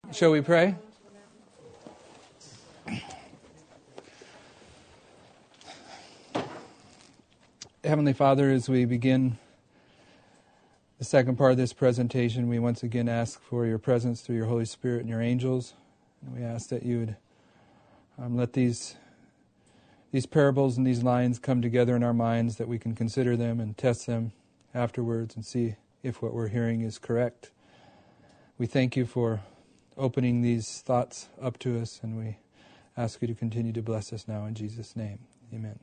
Shall we pray? Heavenly Father, as we begin the second part of this presentation, we once again ask for your presence through your Holy Spirit and your angels. And we ask that you would let these parables and these lines come together in our minds, that we can consider them and test them afterwards and see if what we're hearing is correct. We thank you for opening these thoughts up to us, and we ask you to continue to bless us now in Jesus' name. Amen.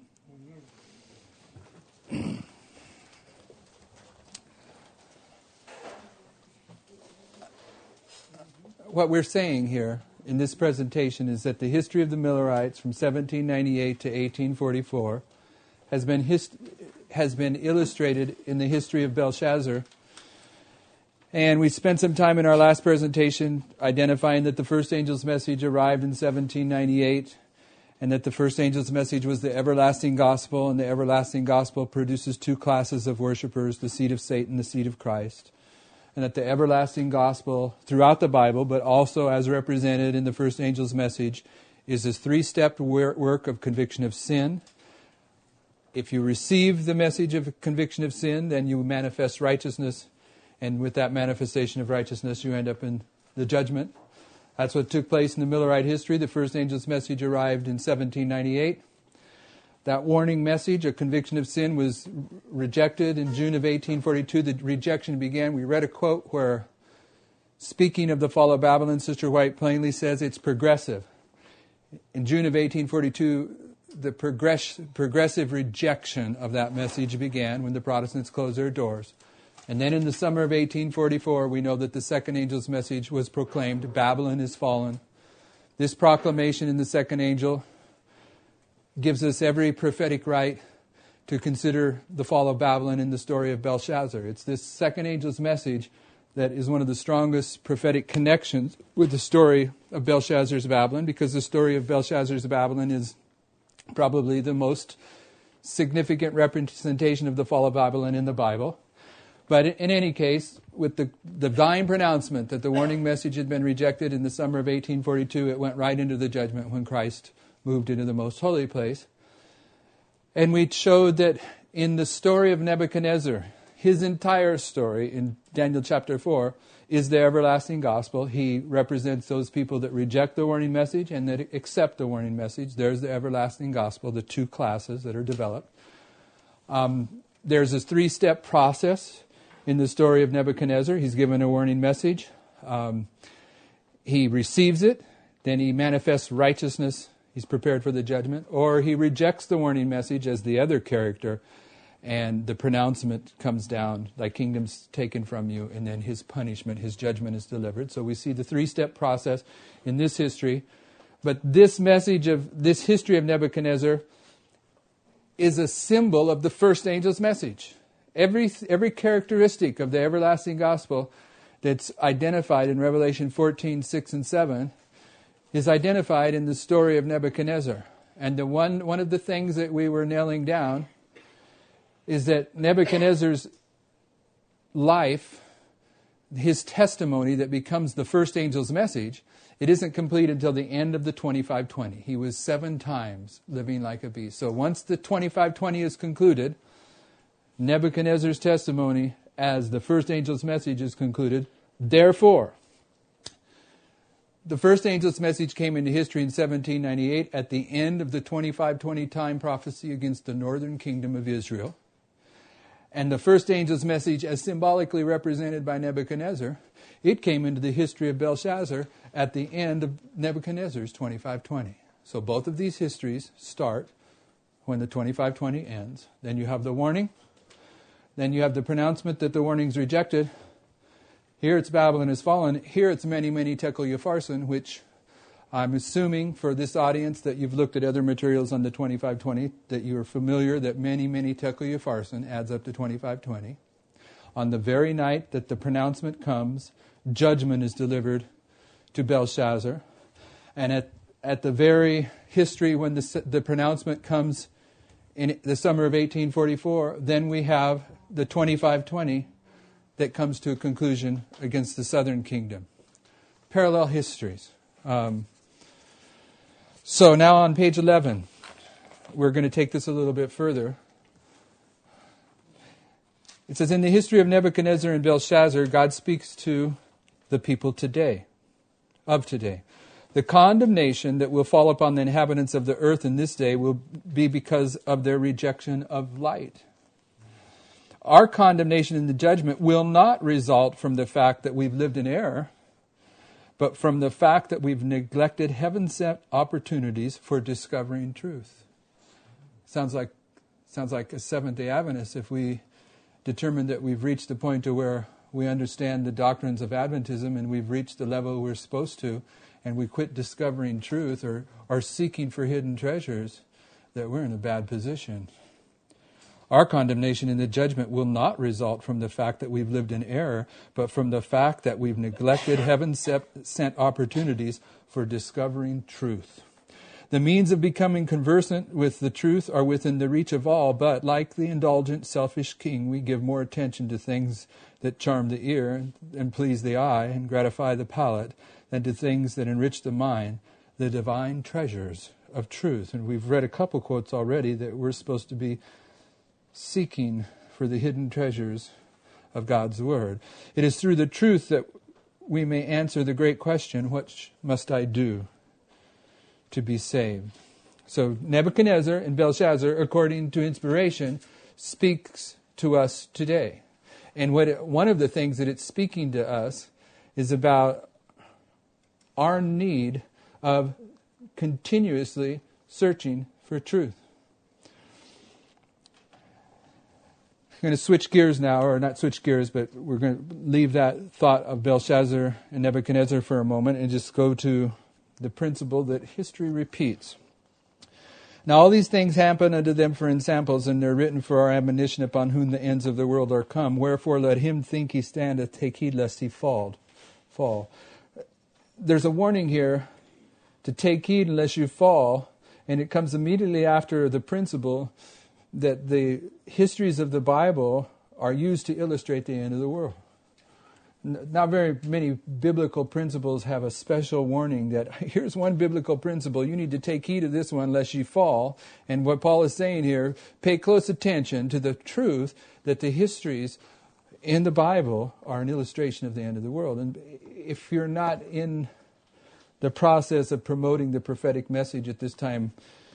What we're saying here in this presentation is that the history of the Millerites from 1798 to 1844 has been illustrated in the history of Belshazzar. And we spent some time in our last presentation identifying that the first angel's message arrived in 1798, and that the first angel's message was the everlasting gospel, and the everlasting gospel produces two classes of worshipers, the seed of Satan, the seed of Christ. And that the everlasting gospel throughout the Bible, but also as represented in the first angel's message, is this three-step work of conviction of sin. If you receive the message of conviction of sin, then you manifest righteousness. And with that manifestation of righteousness, you end up in the judgment. That's what took place in the Millerite history. The first angel's message arrived in 1798. That warning message, a conviction of sin, was rejected in June of 1842. The rejection began. We read a quote where, speaking of the fall of Babylon, Sister White plainly says it's progressive. In June of 1842, the progressive rejection of that message began when the Protestants closed their doors. And then in the summer of 1844, we know that the second angel's message was proclaimed, Babylon is fallen. This proclamation in the second angel gives us every prophetic right to consider the fall of Babylon in the story of Belshazzar. It's this second angel's message that is one of the strongest prophetic connections with the story of Belshazzar's Babylon, because the story of Belshazzar's Babylon is probably the most significant representation of the fall of Babylon in the Bible. But in any case, with the divine pronouncement that the warning message had been rejected in the summer of 1842, it went right into the judgment when Christ moved into the most holy place. And we showed that in the story of Nebuchadnezzar, his entire story in Daniel chapter 4 is the everlasting gospel. He represents those people that reject the warning message and that accept the warning message. There's the everlasting gospel, the two classes that are developed. There's this three-step process in the story of Nebuchadnezzar. He's given a warning message. He receives it. Then he manifests righteousness. He's prepared for the judgment. Or he rejects the warning message as the other character, and the pronouncement comes down, thy kingdom's taken from you, and then his punishment, his judgment is delivered. So we see the three-step process in this history. But this message of this history of Nebuchadnezzar is a symbol of the first angel's message. Every characteristic of the everlasting gospel that's identified in Revelation 14, 6, and 7 is identified in the story of Nebuchadnezzar. And the one of the things that we were nailing down is that Nebuchadnezzar's life, his testimony that becomes the first angel's message, it isn't complete until the end of the 2520. He was 7 times living like a beast. So once the 2520 is concluded, Nebuchadnezzar's testimony as the first angel's message is concluded. Therefore, the first angel's message came into history in 1798 at the end of the 2520 time prophecy against the northern kingdom of Israel. And the first angel's message, as symbolically represented by Nebuchadnezzar, it came into the history of Belshazzar at the end of Nebuchadnezzar's 2520. So both of these histories start when the 2520 ends. Then you have the warning. Then you have the pronouncement that the warning's rejected. Here it's Babylon is fallen. Here it's many, many tekel upharsin, which I'm assuming for this audience that you've looked at other materials on the 2520, that you are familiar that many, many tekel upharsin adds up to 2520. On the very night that the pronouncement comes, judgment is delivered to Belshazzar. And at the very history when the pronouncement comes in the summer of 1844, then we have the 2520 that comes to a conclusion against the southern kingdom. parallel histories. So now on page 11, we're going to take this a little bit further. It says, in the history of Nebuchadnezzar and Belshazzar, God speaks to the people today, of today. The condemnation that will fall upon the inhabitants of the earth in this day will be because of their rejection of light. Our condemnation in the judgment will not result from the fact that we've lived in error, but from the fact that we've neglected heaven-sent opportunities for discovering truth. Sounds like a Seventh-day Adventist if we determine that we've reached the point to where we understand the doctrines of Adventism and we've reached the level we're supposed to, and we quit discovering truth or seeking for hidden treasures, that we're in a bad position. Our condemnation in the judgment will not result from the fact that we've lived in error, but from the fact that we've neglected heaven-sent opportunities for discovering truth. The means of becoming conversant with the truth are within the reach of all, but like the indulgent, selfish king, we give more attention to things that charm the ear and please the eye and gratify the palate than to things that enrich the mind, the divine treasures of truth. And we've read a couple quotes already that we're supposed to be seeking for the hidden treasures of God's Word. It is through the truth that we may answer the great question, what must I do to be saved? So Nebuchadnezzar and Belshazzar, according to inspiration, speaks to us today. And one of the things that it's speaking to us is about our need of continuously searching for truth. I'm going to switch gears now, or not switch gears, but we're going to leave that thought of Belshazzar and Nebuchadnezzar for a moment and just go to the principle that history repeats. Now all these things happen unto them for ensamples, and they're written for our admonition, upon whom the ends of the world are come. Wherefore let him think he standeth, take heed lest he fall. There's a warning here to take heed unless you fall, and it comes immediately after the principle that the histories of the Bible are used to illustrate the end of the world. Not very many biblical principles have a special warning that here's one biblical principle, you need to take heed of this one lest you fall. And what Paul is saying here, pay close attention to the truth that the histories in the Bible are an illustration of the end of the world. And if you're not in the process of promoting the prophetic message at this time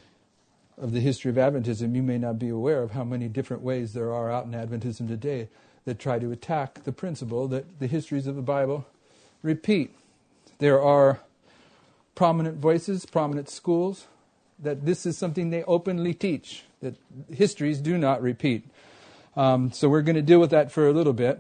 of the history of Adventism, you may not be aware of how many different ways there are out in Adventism today that try to attack the principle that the histories of the Bible repeat. There are prominent voices, prominent schools, that this is something they openly teach, that histories do not repeat. So we're going to deal with that for a little bit.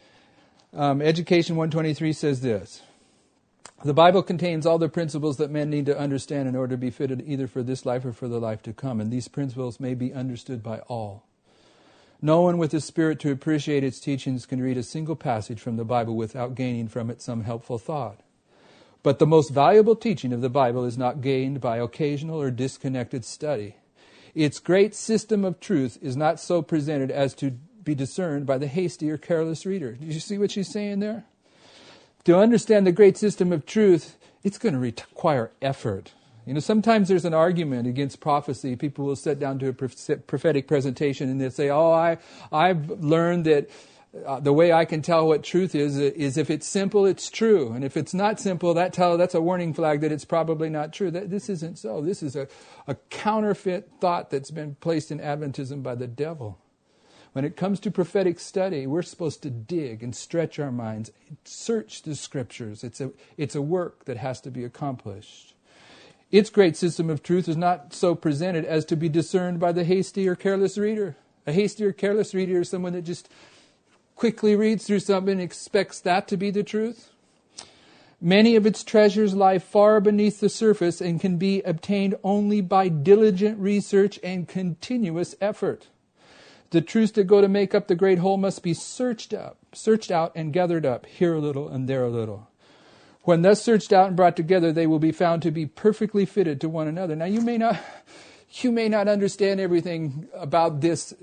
Education 123 says this: the Bible contains all the principles that men need to understand in order to be fitted either for this life or for the life to come, and these principles may be understood by all. No one with the spirit to appreciate its teachings can read a single passage from the Bible without gaining from it some helpful thought. But the most valuable teaching of the Bible is not gained by occasional or disconnected study. Its great system of truth is not so presented as to be discerned by the hasty or careless reader. Did you see what she's saying there? To understand the great system of truth, it's going to require effort. You know, sometimes there's an argument against prophecy. People will sit down to a prophetic presentation and they'll say, I've learned that the way I can tell what truth is if it's simple, it's true. And if it's not simple, that's a warning flag that it's probably not true. This isn't so. This is a counterfeit thought that's been placed in Adventism by the devil. When it comes to prophetic study, we're supposed to dig and stretch our minds, search the Scriptures. It's a work that has to be accomplished. Its great system of truth is not so presented as to be discerned by the hasty or careless reader. A hasty or careless reader is someone that just quickly reads through something and expects that to be the truth. Many of its treasures lie far beneath the surface and can be obtained only by diligent research and continuous effort. The truths that go to make up the great whole must be searched out and gathered up, here a little and there a little. When thus searched out and brought together, they will be found to be perfectly fitted to one another. Now, you may not understand everything about this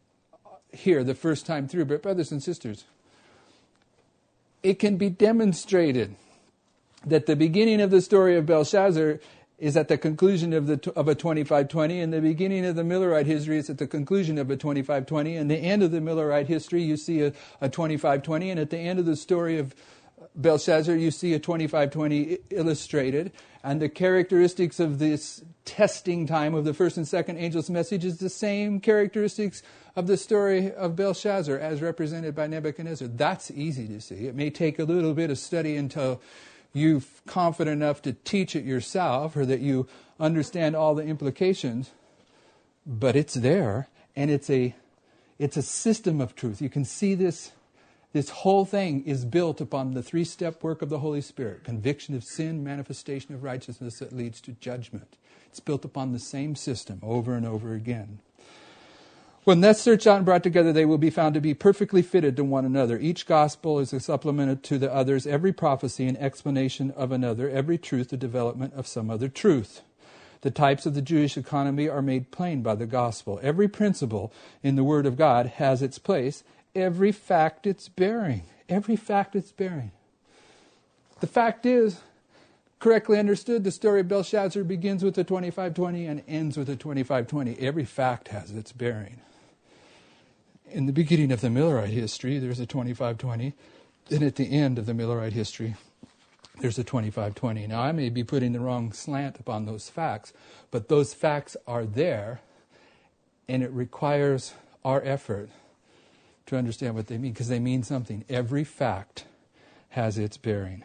here the first time through, but brothers and sisters, it can be demonstrated that the beginning of the story of Belshazzar is at the conclusion of a 2520, and the beginning of the Millerite history is at the conclusion of a 2520, and the end of the Millerite history you see a 2520, and at the end of the story of Belshazzar you see a 2520 illustrated, and the characteristics of this testing time of the first and second angel's message is the same characteristics of the story of Belshazzar as represented by Nebuchadnezzar. That's easy to see. It may take a little bit of study until you're confident enough to teach it yourself or that you understand all the implications, but it's there, and it's a system of truth. You can see this whole thing is built upon the three-step work of the Holy Spirit: conviction of sin, manifestation of righteousness that leads to judgment. It's built upon the same system over and over again. When that's searched out and brought together, they will be found to be perfectly fitted to one another. Each gospel is a supplement to the others, every prophecy an explanation of another, every truth a development of some other truth. The types of the Jewish economy are made plain by the gospel. Every principle in the Word of God has its place, every fact it's bearing. Every fact it's bearing. The fact is, correctly understood, the story of Belshazzar begins with the 2520 and ends with the 2520. Every fact has its bearing. In the beginning of the Millerite history, there's a 2520. And at the end of the Millerite history, there's a 2520. Now, I may be putting the wrong slant upon those facts, but those facts are there, and it requires our effort to understand what they mean, because they mean something. Every fact has its bearing.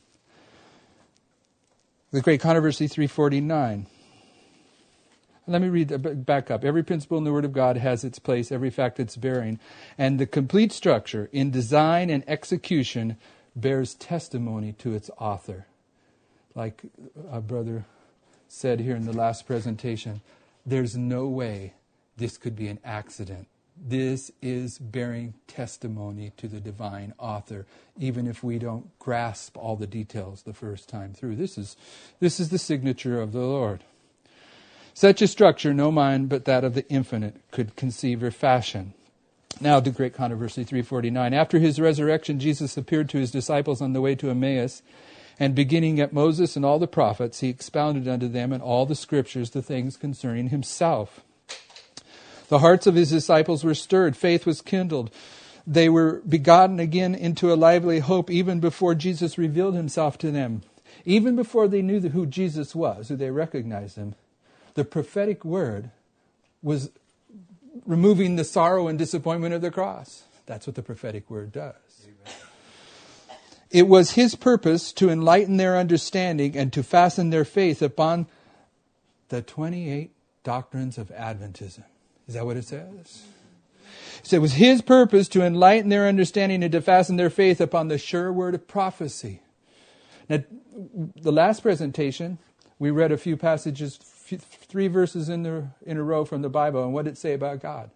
The Great Controversy 349. Let me read back up. Every principle in the Word of God has its place, every fact its bearing. And the complete structure in design and execution bears testimony to its author. Like our brother said here in the last presentation, there's no way this could be an accident. This is bearing testimony to the divine author, even if we don't grasp all the details the first time through. This is the signature of the Lord. Such a structure no mind but that of the infinite could conceive or fashion. Now to Great Controversy 349. After his resurrection, Jesus appeared to his disciples on the way to Emmaus, and beginning at Moses and all the prophets, he expounded unto them in all the scriptures the things concerning himself. The hearts of his disciples were stirred. Faith was kindled. They were begotten again into a lively hope even before Jesus revealed himself to them. Even before they knew who Jesus was, who they recognized him, the prophetic word was removing the sorrow and disappointment of the cross. That's what the prophetic word does. Amen. It was his purpose to enlighten their understanding and to fasten their faith upon the 28 doctrines of Adventism. Is that what it says? So it was his purpose to enlighten their understanding and to fasten their faith upon the sure word of prophecy. Now, the last presentation, we read a few passages, 3 verses in a row from the Bible, and what did it say about God?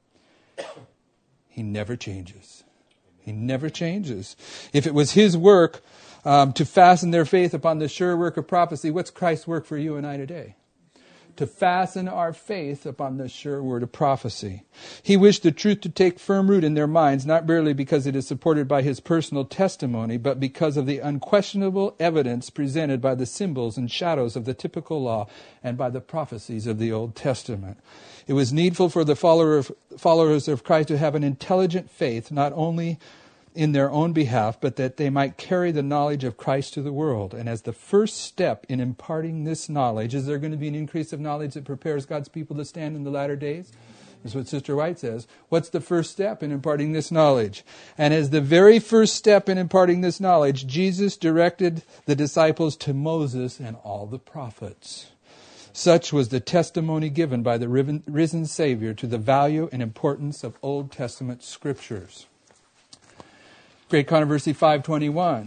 He never changes. He never changes. If it was his work to fasten their faith upon the sure work of prophecy, what's Christ's work for you and I today? To fasten our faith upon the sure word of prophecy. He wished the truth to take firm root in their minds, not merely because it is supported by his personal testimony, but because of the unquestionable evidence presented by the symbols and shadows of the typical law and by the prophecies of the Old Testament. It was needful for the followers of Christ to have an intelligent faith, not only in their own behalf, but that they might carry the knowledge of Christ to the world. And as the first step in imparting this knowledge, is there going to be an increase of knowledge that prepares God's people to stand in the latter days? That's what Sister White says. What's the first step in imparting this knowledge? And as the very first step in imparting this knowledge, Jesus directed the disciples to Moses and all the prophets. Such was the testimony given by the risen Savior to the value and importance of Old Testament scriptures. Great Controversy 521.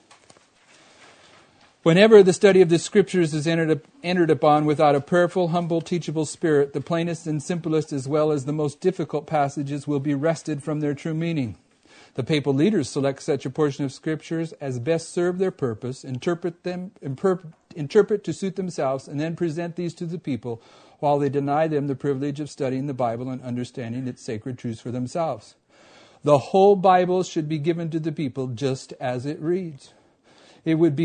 Whenever the study of the Scriptures is entered upon without a prayerful, humble, teachable spirit, the plainest and simplest as well as the most difficult passages will be wrested from their true meaning. The papal leaders select such a portion of Scriptures as best serve their purpose, interpret to suit themselves, and then present these to the people, while they deny them the privilege of studying the Bible and understanding its sacred truths for themselves. The whole Bible should be given to the people just as it reads. It would be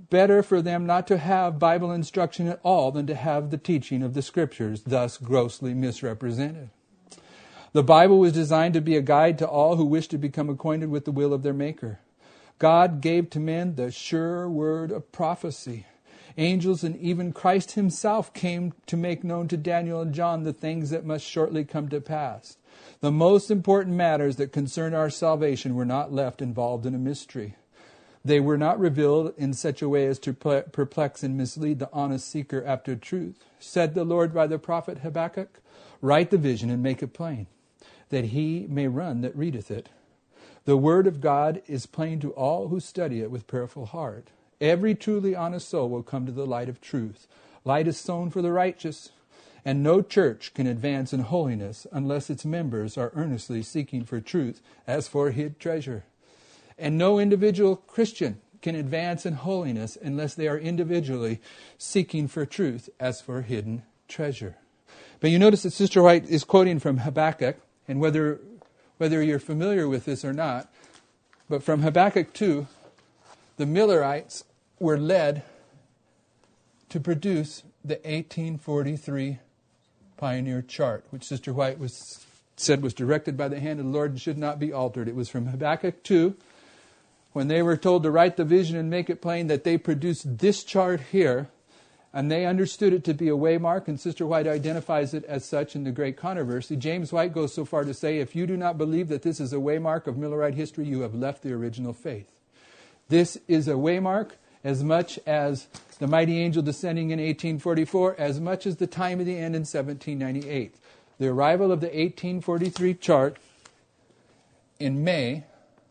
better for them not to have Bible instruction at all than to have the teaching of the Scriptures, thus grossly misrepresented. The Bible was designed to be a guide to all who wish to become acquainted with the will of their Maker. God gave to men the sure word of prophecy. Angels and even Christ himself came to make known to Daniel and John the things that must shortly come to pass. The most important matters that concern our salvation were not left involved in a mystery. They were not revealed in such a way as to perplex and mislead the honest seeker after truth. Said the Lord by the prophet Habakkuk, "Write the vision and make it plain, that he may run that readeth it." The word of God is plain to all who study it with prayerful heart. Every truly honest soul will come to the light of truth. Light is sown for the righteous, and no church can advance in holiness unless its members are earnestly seeking for truth as for hid treasure. And no individual Christian can advance in holiness unless they are individually seeking for truth as for hidden treasure. But you notice that Sister White is quoting from Habakkuk, and whether you're familiar with this or not, but from Habakkuk 2, the Millerites were led to produce the 1843 Pioneer Chart, which Sister White said was directed by the hand of the Lord and should not be altered. It was from Habakkuk 2, when they were told to write the vision and make it plain, that they produced this chart here, and they understood it to be a waymark, and Sister White identifies it as such in the Great Controversy. James White goes so far to say, if you do not believe that this is a waymark of Millerite history, you have left the original faith. This is a waymark as much as the mighty angel descending in 1844, as much as the time of the end in 1798. The arrival of the 1843 chart in May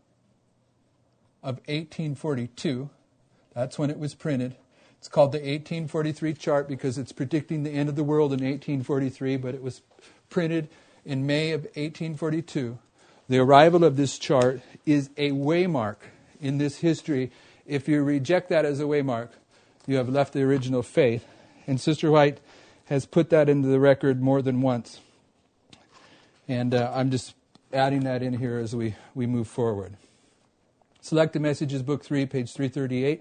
of 1842, that's when it was printed. It's called the 1843 chart because it's predicting the end of the world in 1843, but it was printed in May of 1842. The arrival of this chart is a waymark in this history. If you reject that as a waymark, you have left the original faith. And Sister White has put that into the record more than once. And I'm just adding that in here as we move forward. Selected Messages, Book 3, page 338.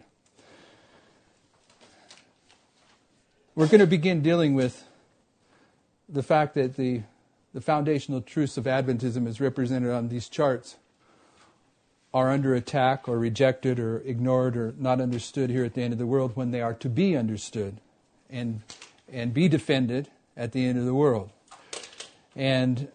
We're going to begin dealing with the fact that the foundational truths of Adventism as represented on these charts are under attack or rejected or ignored or not understood here at the end of the world, when they are to be understood and be defended at the end of the world. And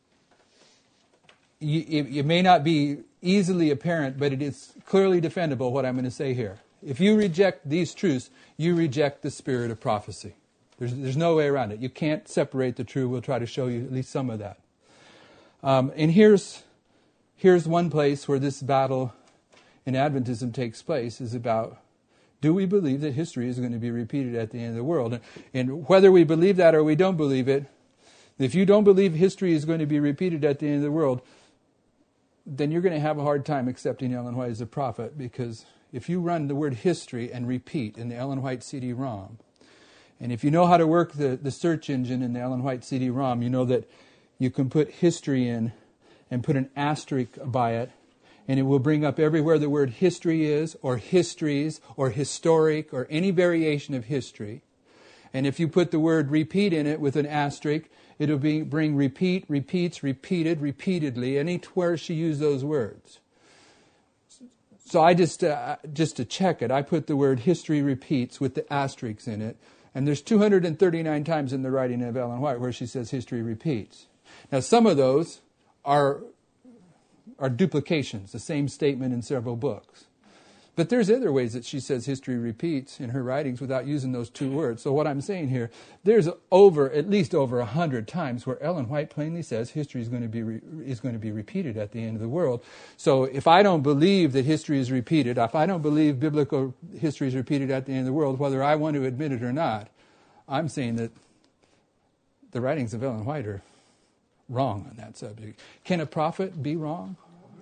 it may not be easily apparent, but it is clearly defendable what I'm going to say here. If you reject these truths, you reject the spirit of prophecy. There's no way around it. You can't separate the two. We'll try to show you at least some of that. And here's one place where this battle in Adventism takes place, is about, do we believe that history is going to be repeated at the end of the world? And whether we believe that or we don't believe it, if you don't believe history is going to be repeated at the end of the world, then you're going to have a hard time accepting Ellen White as a prophet, because if you run the word history and repeat in the Ellen White CD-ROM, and if you know how to work the search engine in the Ellen White CD-ROM, you know that you can put history in and put an asterisk by it, and it will bring up everywhere the word history is, or histories, or historic, or any variation of history. And if you put the word repeat in it with an asterisk, it'll bring repeat, repeats, repeated, repeatedly, anywhere she used those words. So I just to check it, I put the word history repeats with the asterisks in it. And there's 239 times in the writing of Ellen White where she says history repeats. Now some of those are duplications, the same statement in several books. But there's other ways that she says history repeats in her writings without using those two words. So what I'm saying here, there's at least over 100 times where Ellen White plainly says history is going to be repeated at the end of the world. So if I don't believe that history is repeated, if I don't believe biblical history is repeated at the end of the world, whether I want to admit it or not, I'm saying that the writings of Ellen White are wrong on that subject. Can a prophet be wrong?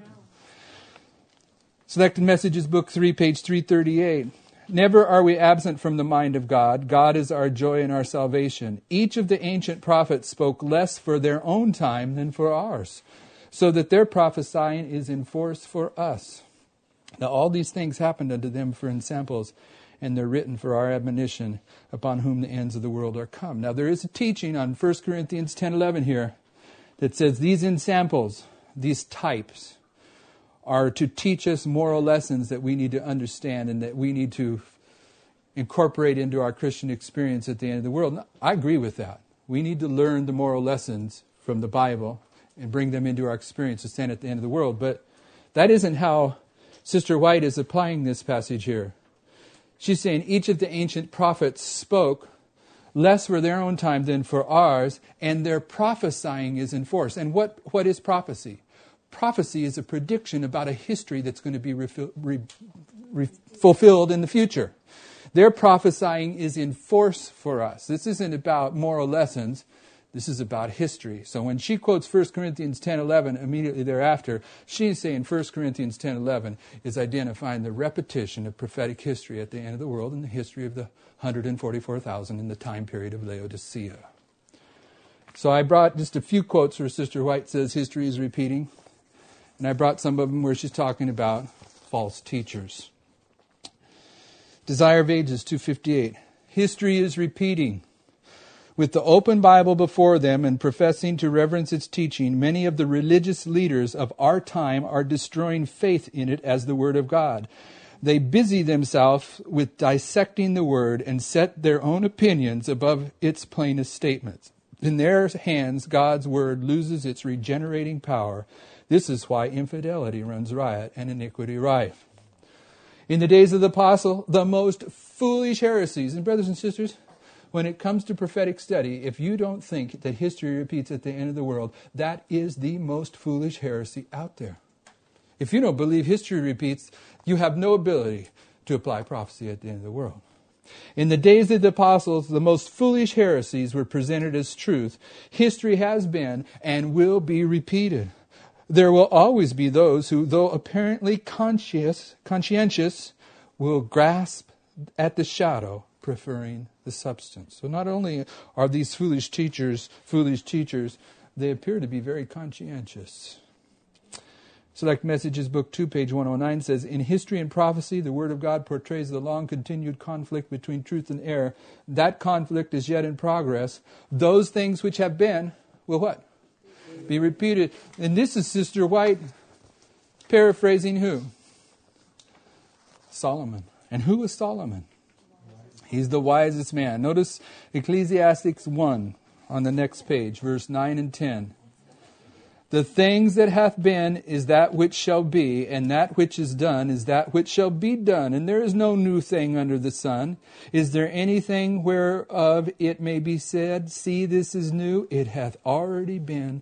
Selected Messages, Book 3, page 338. Never are we absent from the mind of God. God is our joy and our salvation. Each of the ancient prophets spoke less for their own time than for ours, so that their prophesying is in force for us. Now all these things happened unto them for ensamples, and they're written for our admonition, upon whom the ends of the world are come. Now there is a teaching on 1 Corinthians 10:11 here that says these ensamples, these types, are to teach us moral lessons that we need to understand and that we need to incorporate into our Christian experience at the end of the world. I agree with that. We need to learn the moral lessons from the Bible and bring them into our experience to stand at the end of the world. But that isn't how Sister White is applying this passage here. She's saying each of the ancient prophets spoke less for their own time than for ours, and their prophesying is in force. And what is prophecy? Prophecy is a prediction about a history that's going to be fulfilled in the future. Their prophesying is in force for us. This isn't about moral lessons. This is about history. So when she quotes 1 Corinthians 10:11 immediately thereafter, she's saying 1 Corinthians 10:11 is identifying the repetition of prophetic history at the end of the world and the history of the 144,000 in the time period of Laodicea. So I brought just a few quotes where Sister White says history is repeating. And I brought some of them where she's talking about false teachers. Desire of Ages 258. History is repeating. With the open Bible before them and professing to reverence its teaching, many of the religious leaders of our time are destroying faith in it as the Word of God. They busy themselves with dissecting the Word and set their own opinions above its plainest statements. In their hands, God's Word loses its regenerating power. This is why infidelity runs riot and iniquity rife. In the days of the apostle, the most foolish heresies, and brothers and sisters, when it comes to prophetic study, if you don't think that history repeats at the end of the world, that is the most foolish heresy out there. If you don't believe history repeats, you have no ability to apply prophecy at the end of the world. In the days of the apostles, the most foolish heresies were presented as truth. History has been and will be repeated. There will always be those who, though apparently conscientious, will grasp at the shadow, preferring the substance. So not only are these foolish teachers, they appear to be very conscientious. Select Messages, Book 2, page 109 says, in history and prophecy, the Word of God portrays the long-continued conflict between truth and error. That conflict is yet in progress. Those things which have been will what? Be repeated. And this is Sister White paraphrasing who? Solomon. And who was Solomon? He's the wisest man. Notice Ecclesiastes 1 on the next page, verse 9 and 10. The things that hath been is that which shall be, and that which is done is that which shall be done. And there is no new thing under the sun. Is there anything whereof it may be said, see, this is new? It hath already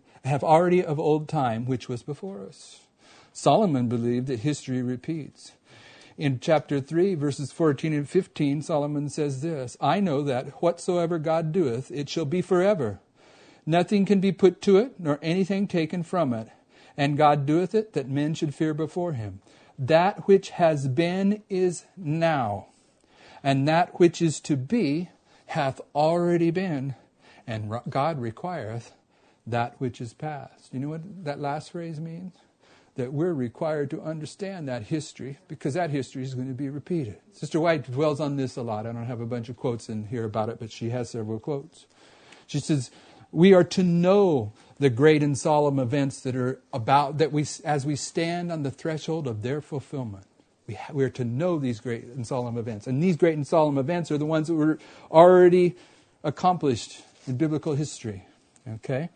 of old time, which was before us. Solomon believed that history repeats. In chapter 3, verses 14 and 15, Solomon says this, I know that whatsoever God doeth, it shall be forever. Nothing can be put to it, nor anything taken from it. And God doeth it, that men should fear before him. That which has been is now, and that which is to be hath already been, and God requireth that which is past. You know what that last phrase means? That we're required to understand that history, because that history is going to be repeated. Sister White dwells on this a lot. I don't have a bunch of quotes in here about it, but she has several quotes. She says, we are to know the great and solemn events that are about, that we, as we stand on the threshold of their fulfillment. We are to know these great and solemn events. And these great and solemn events are the ones that were already accomplished in biblical history. Okay?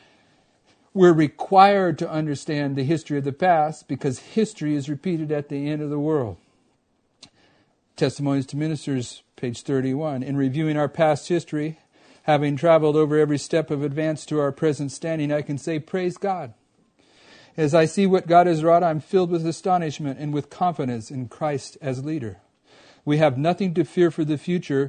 We're required to understand the history of the past because history is repeated at the end of the world. Testimonies to Ministers, page 31. In reviewing our past history, having traveled over every step of advance to our present standing, I can say, praise God. As I see what God has wrought, I'm filled with astonishment and with confidence in Christ as leader. We have nothing to fear for the future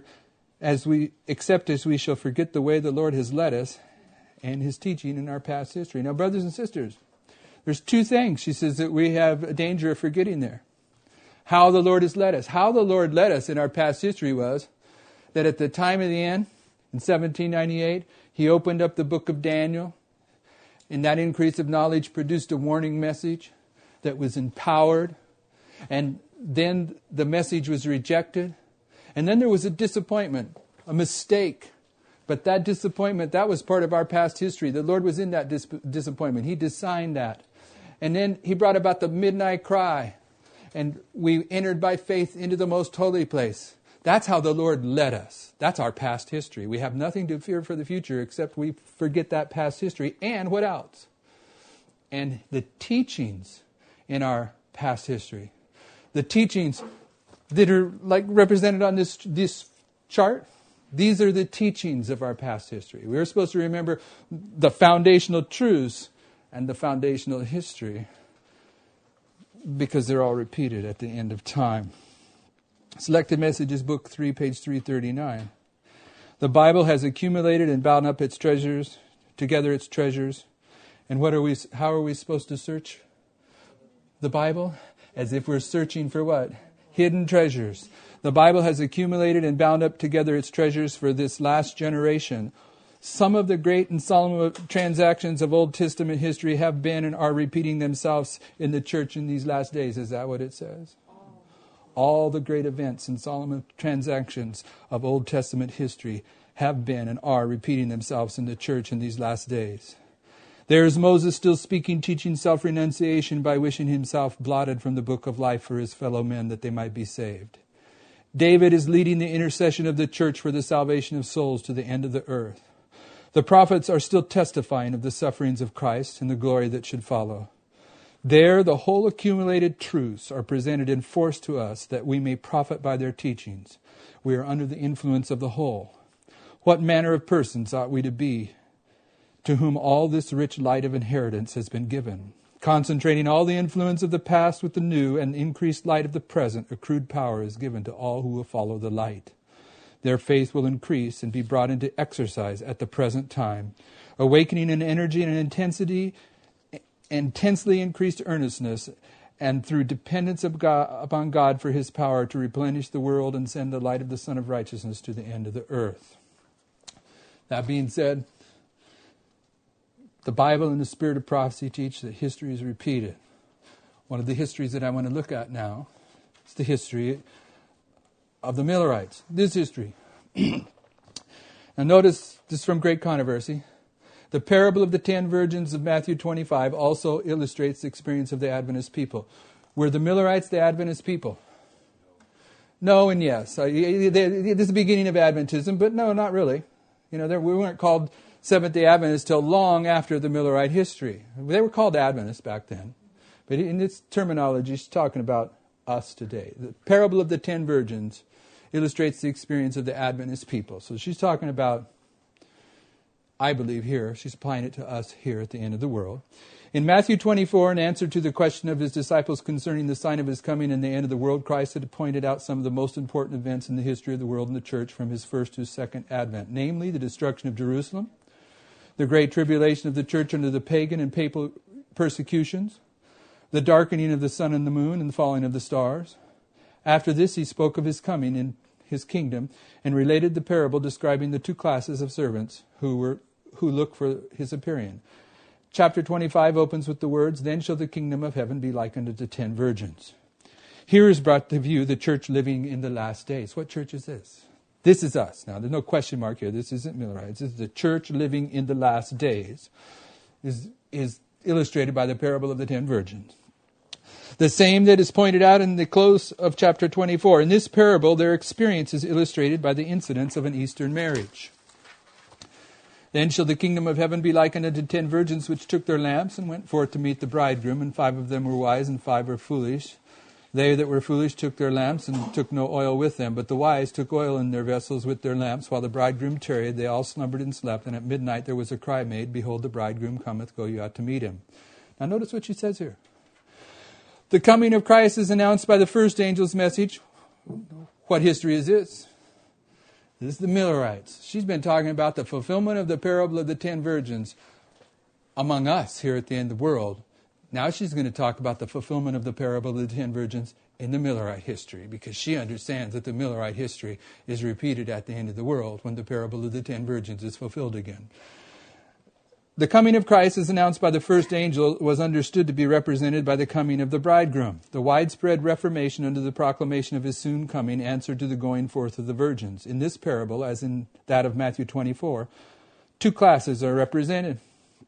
except as we shall forget the way the Lord has led us and his teaching in our past history. Now, brothers and sisters, there's two things, she says, that we have a danger of forgetting there. How the Lord has led us. How the Lord led us in our past history was that at the time of the end, in 1798, he opened up the book of Daniel, and that increase of knowledge produced a warning message that was empowered, and then the message was rejected. And then there was a disappointment, a mistake. But that disappointment, that was part of our past history. The Lord was in that disappointment. He designed that. And then He brought about the midnight cry. And we entered by faith into the most holy place. That's how the Lord led us. That's our past history. We have nothing to fear for the future except we forget that past history. And what else? And the teachings in our past history. The teachings that are like represented on this chart. These are the teachings of our past history. We're supposed to remember the foundational truths and the foundational history because they're all repeated at the end of time. Selected Messages, Book 3, page 339. The Bible has accumulated and bound up its treasures, together its treasures. And how are we supposed to search the Bible? As if we're searching for what? Hidden treasures. The Bible has accumulated and bound up together its treasures for this last generation. Some of the great and solemn transactions of Old Testament history have been and are repeating themselves in the church in these last days. Is that what it says? All the great events and solemn transactions of Old Testament history have been and are repeating themselves in the church in these last days. There is Moses still speaking, teaching self-renunciation by wishing himself blotted from the book of life for his fellow men that they might be saved. David is leading the intercession of the church for the salvation of souls to the end of the earth. The prophets are still testifying of the sufferings of Christ and the glory that should follow. There, the whole accumulated truths are presented in force to us that we may profit by their teachings. We are under the influence of the whole. What manner of persons ought we to be to whom all this rich light of inheritance has been given? Concentrating all the influence of the past with the new and increased light of the present, accrued power is given to all who will follow the light. Their faith will increase and be brought into exercise at the present time, awakening an energy and an intensely increased earnestness, and through dependence upon God for His power to replenish the world and send the light of the Son of Righteousness to the end of the earth. That being said, the Bible and the Spirit of prophecy teach that history is repeated. One of the histories that I want to look at now is the history of the Millerites. This history. Now notice, this is from Great Controversy. The parable of the 10 virgins of Matthew 25 also illustrates the experience of the Adventist people. Were the Millerites the Adventist people? No and yes. This is the beginning of Adventism, but no, not really. We weren't called Seventh-day Adventists till long after the Millerite history. They were called Adventists back then. But in its terminology, she's talking about us today. The parable of the 10 virgins illustrates the experience of the Adventist people. So she's talking about, I believe here, she's applying it to us here at the end of the world. In Matthew 24, in answer to the question of His disciples concerning the sign of His coming and the end of the world, Christ had pointed out some of the most important events in the history of the world and the church from His first to His second advent, namely the destruction of Jerusalem, the great tribulation of the church under the pagan and papal persecutions, the darkening of the sun and the moon and the falling of the stars. After this, He spoke of His coming in His kingdom and related the parable describing the two classes of servants who look for His appearing. Chapter 25 opens with the words, "Then shall the kingdom of heaven be likened unto 10 virgins." Here is brought to view the church living in the last days. What church is this? This is us. Now, there's no question mark here. This isn't Millerites. This is the church living in the last days. Is illustrated by the parable of the 10 virgins. The same that is pointed out in the close of chapter 24. In this parable, their experience is illustrated by the incidents of an Eastern marriage. Then shall the kingdom of heaven be likened unto 10 virgins which took their lamps and went forth to meet the bridegroom, and 5 of them were wise and 5 were foolish. They that were foolish took their lamps and took no oil with them, but the wise took oil in their vessels with their lamps. While the bridegroom tarried, they all slumbered and slept, and at midnight there was a cry made, Behold, the bridegroom cometh, go you out to meet him. Now notice what she says here. The coming of Christ is announced by the first angel's message. What history is this? This is the Millerites. She's been talking about the fulfillment of the parable of the 10 virgins among us here at the end of the world. Now she's going to talk about the fulfillment of the parable of the 10 virgins in the Millerite history, because she understands that the Millerite history is repeated at the end of the world when the parable of the 10 virgins is fulfilled again. The coming of Christ, as announced by the first angel, was understood to be represented by the coming of the bridegroom. The widespread reformation under the proclamation of his soon coming answered to the going forth of the virgins. In this parable, as in that of Matthew 24, two classes are represented.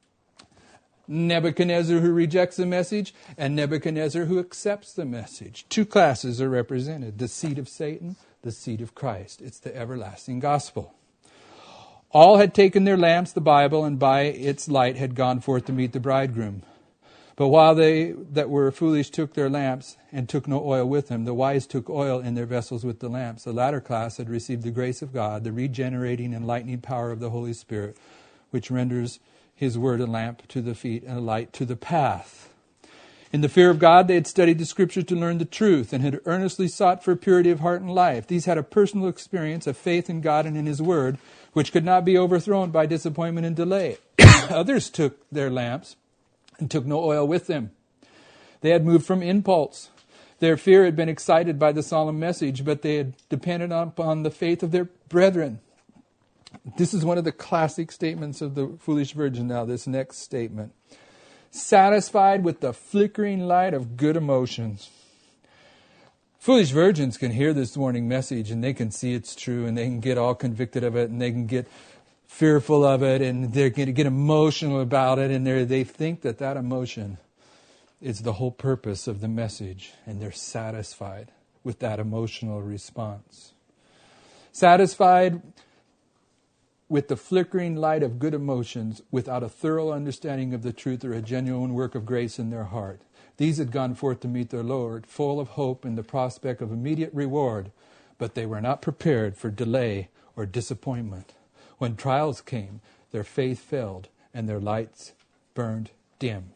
Nebuchadnezzar who rejects the message and Nebuchadnezzar who accepts the message. Two classes are represented. The seed of Satan, the seed of Christ. It's the everlasting gospel. All had taken their lamps, the Bible, and by its light had gone forth to meet the bridegroom. But while they that were foolish took their lamps and took no oil with them, the wise took oil in their vessels with the lamps. The latter class had received the grace of God, the regenerating, enlightening power of the Holy Spirit, which renders his word a lamp to the feet and a light to the path. In the fear of God, they had studied the Scriptures to learn the truth and had earnestly sought for purity of heart and life. These had a personal experience of faith in God and in his word, which could not be overthrown by disappointment and delay. Others took their lamps and took no oil with them. They had moved from impulse. Their fear had been excited by the solemn message, but they had depended upon the faith of their brethren. This is one of the classic statements of the foolish virgin now, this next statement. Satisfied with the flickering light of good emotions. Foolish virgins can hear this warning message and they can see it's true and they can get all convicted of it and they can get fearful of it and they're going to get emotional about it and they think that emotion is the whole purpose of the message and they're satisfied with that emotional response. Satisfied with the flickering light of good emotions without a thorough understanding of the truth or a genuine work of grace in their heart. These had gone forth to meet their Lord, full of hope and the prospect of immediate reward, but they were not prepared for delay or disappointment. When trials came, their faith failed and their lights burned dim.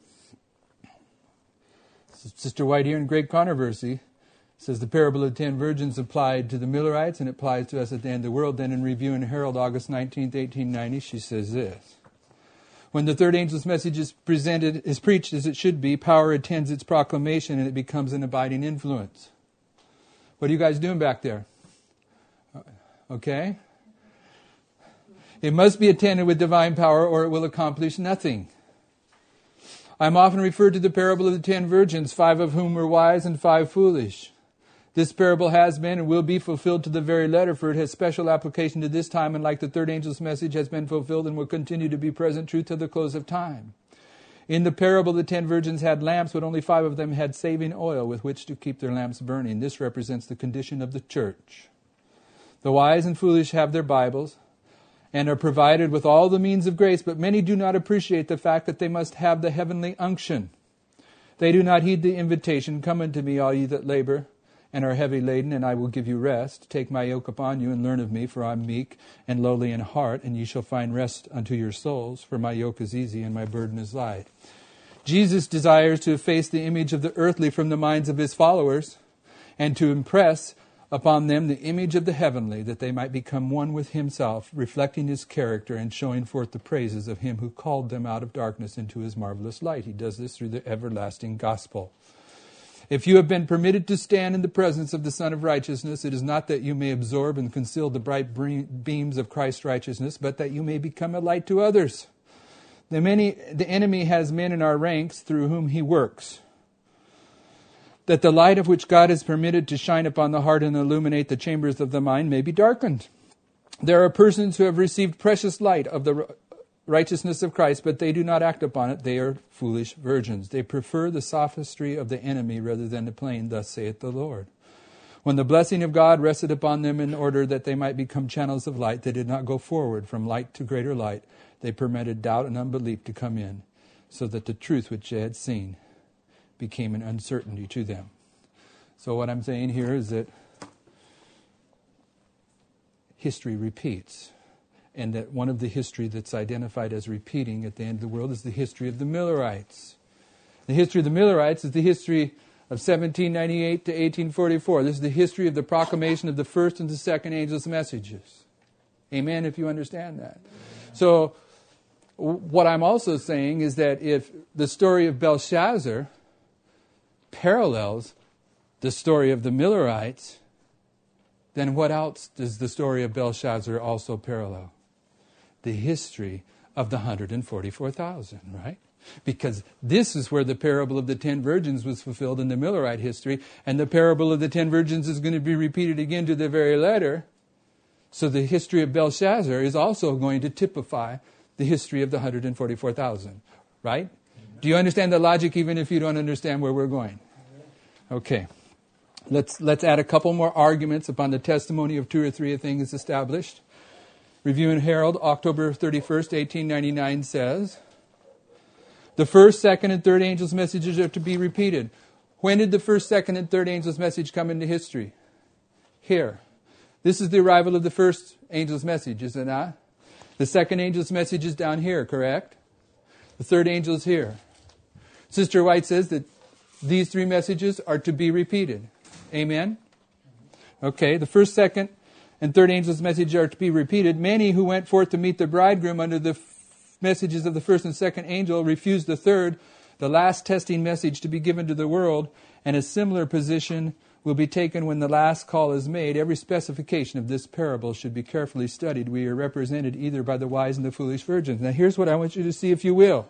Sister White here in Great Controversy says the parable of 10 virgins applied to the Millerites and it applies to us at the end of the world. Then in Review and Herald, August 19th, 1890, she says this. When the third angel's message is preached as it should be, power attends its proclamation and it becomes an abiding influence. What are you guys doing back there? Okay? It must be attended with divine power or it will accomplish nothing. I'm often referred to the parable of the 10 virgins, 5 of whom were wise and 5 foolish. This parable has been and will be fulfilled to the very letter, for it has special application to this time, and like the third angel's message has been fulfilled and will continue to be present truth to the close of time. In the parable, the 10 virgins had lamps, but only 5 of them had saving oil with which to keep their lamps burning. This represents the condition of the church. The wise and foolish have their Bibles and are provided with all the means of grace, but many do not appreciate the fact that they must have the heavenly unction. They do not heed the invitation, "Come unto me, all ye that labor and are heavy laden, and I will give you rest. Take my yoke upon you and learn of me, for I am meek and lowly in heart, and ye shall find rest unto your souls, for my yoke is easy and my burden is light." Jesus desires to efface the image of the earthly from the minds of his followers and to impress upon them the image of the heavenly, that they might become one with himself, reflecting his character and showing forth the praises of him who called them out of darkness into his marvelous light. He does this through the everlasting gospel. If you have been permitted to stand in the presence of the Son of Righteousness, it is not that you may absorb and conceal the bright beams of Christ's righteousness, but that you may become a light to others. The enemy has men in our ranks through whom he works, that the light of which God has permitted to shine upon the heart and illuminate the chambers of the mind may be darkened. There are persons who have received precious light of the righteousness of Christ, but they do not act upon it. They are foolish virgins. They prefer the sophistry of the enemy rather than the plain, "Thus saith the Lord." When the blessing of God rested upon them in order that they might become channels of light, they did not go forward from light to greater light. They permitted doubt and unbelief to come in, so that the truth which they had seen became an uncertainty to them. So what I'm saying here is that history repeats, and that one of the history that's identified as repeating at the end of the world is the history of the Millerites. The history of the Millerites is the history of 1798 to 1844. This is the history of the proclamation of the first and the second angel's messages. Amen, if you understand that. So what I'm also saying is that if the story of Belshazzar parallels the story of the Millerites, then what else does the story of Belshazzar also parallel? The history of the 144,000, right? Because this is where the parable of the 10 virgins was fulfilled in the Millerite history, and the parable of the 10 virgins is going to be repeated again to the very letter. So the history of Belshazzar is also going to typify the history of the 144,000, right? Do you understand the logic even if you don't understand where we're going? Okay. Let's add a couple more arguments upon the testimony of two or three things established. Review and Herald, October 31st, 1899 says, the first, second, and third angels' messages are to be repeated. When did the first, second, and third angels' message come into history? Here. This is the arrival of the first angel's message, is it not? The second angel's message is down here, correct? The third angel is here. Sister White says that these three messages are to be repeated. Amen? Okay, the first, second, and third angel's message are to be repeated. Many who went forth to meet the bridegroom under the messages of the first and second angel refused the third, the last testing message to be given to the world, and a similar position will be taken when the last call is made. Every specification of this parable should be carefully studied. We are represented either by the wise and the foolish virgins. Now here's what I want you to see, if you will.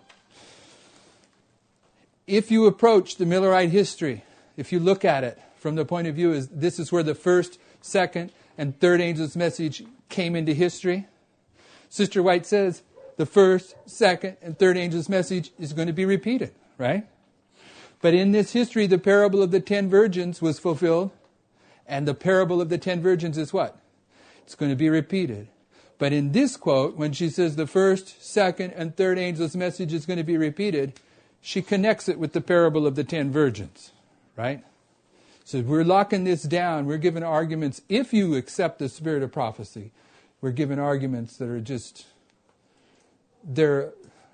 If you approach the Millerite history, if you look at it from the point of view as this is where the first, second, and third angel's message came into history, Sister White says the first, second, and third angel's message is going to be repeated, right? But in this history, the parable of the 10 virgins was fulfilled, and the parable of the 10 virgins is what? It's going to be repeated. But in this quote, when she says the first, second, and third angel's message is going to be repeated, she connects it with the parable of the 10 virgins, right? So we're locking this down. We're given arguments. If you accept the spirit of prophecy, we're given arguments that are just, they're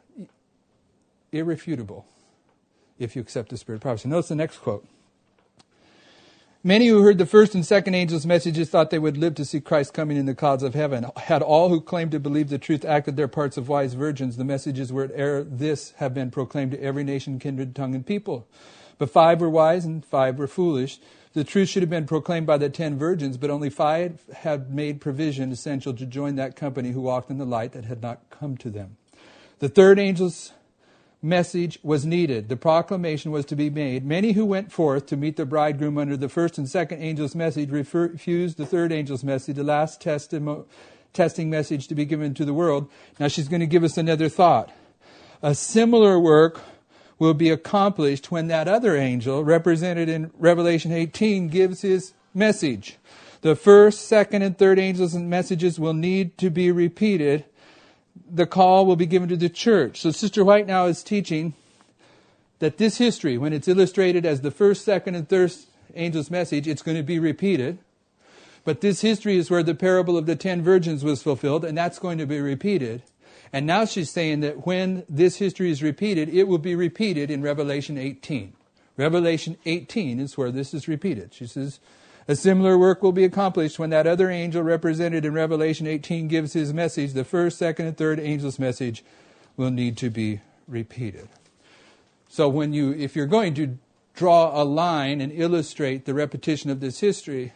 irrefutable if you accept the spirit of prophecy. Notice the next quote. Many who heard the first and second angels' messages thought they would live to see Christ coming in the clouds of heaven. Had all who claimed to believe the truth acted their parts of wise virgins, the messages were ere this have been proclaimed to every nation, kindred, tongue, and people. But 5 were wise and 5 were foolish. The truth should have been proclaimed by the 10 virgins, but only 5 had made provision essential to join that company who walked in the light that had not come to them. The third angel's message was needed. The proclamation was to be made. Many who went forth to meet the bridegroom under the first and second angel's message refused the third angel's message, the last testing message to be given to the world. Now she's going to give us another thought. A similar work will be accomplished when that other angel, represented in Revelation 18, gives his message. The first, second, and third angels' messages will need to be repeated. The call will be given to the church. So Sister White now is teaching that this history, when it's illustrated as the first, second, and third angel's message, it's going to be repeated. But this history is where the parable of the 10 virgins was fulfilled, and that's going to be repeated. And now she's saying that when this history is repeated, it will be repeated in Revelation 18. Revelation 18 is where this is repeated. She says, a similar work will be accomplished when that other angel represented in Revelation 18 gives his message. The first, second, and third angel's message will need to be repeated. So if you're going to draw a line and illustrate the repetition of this history,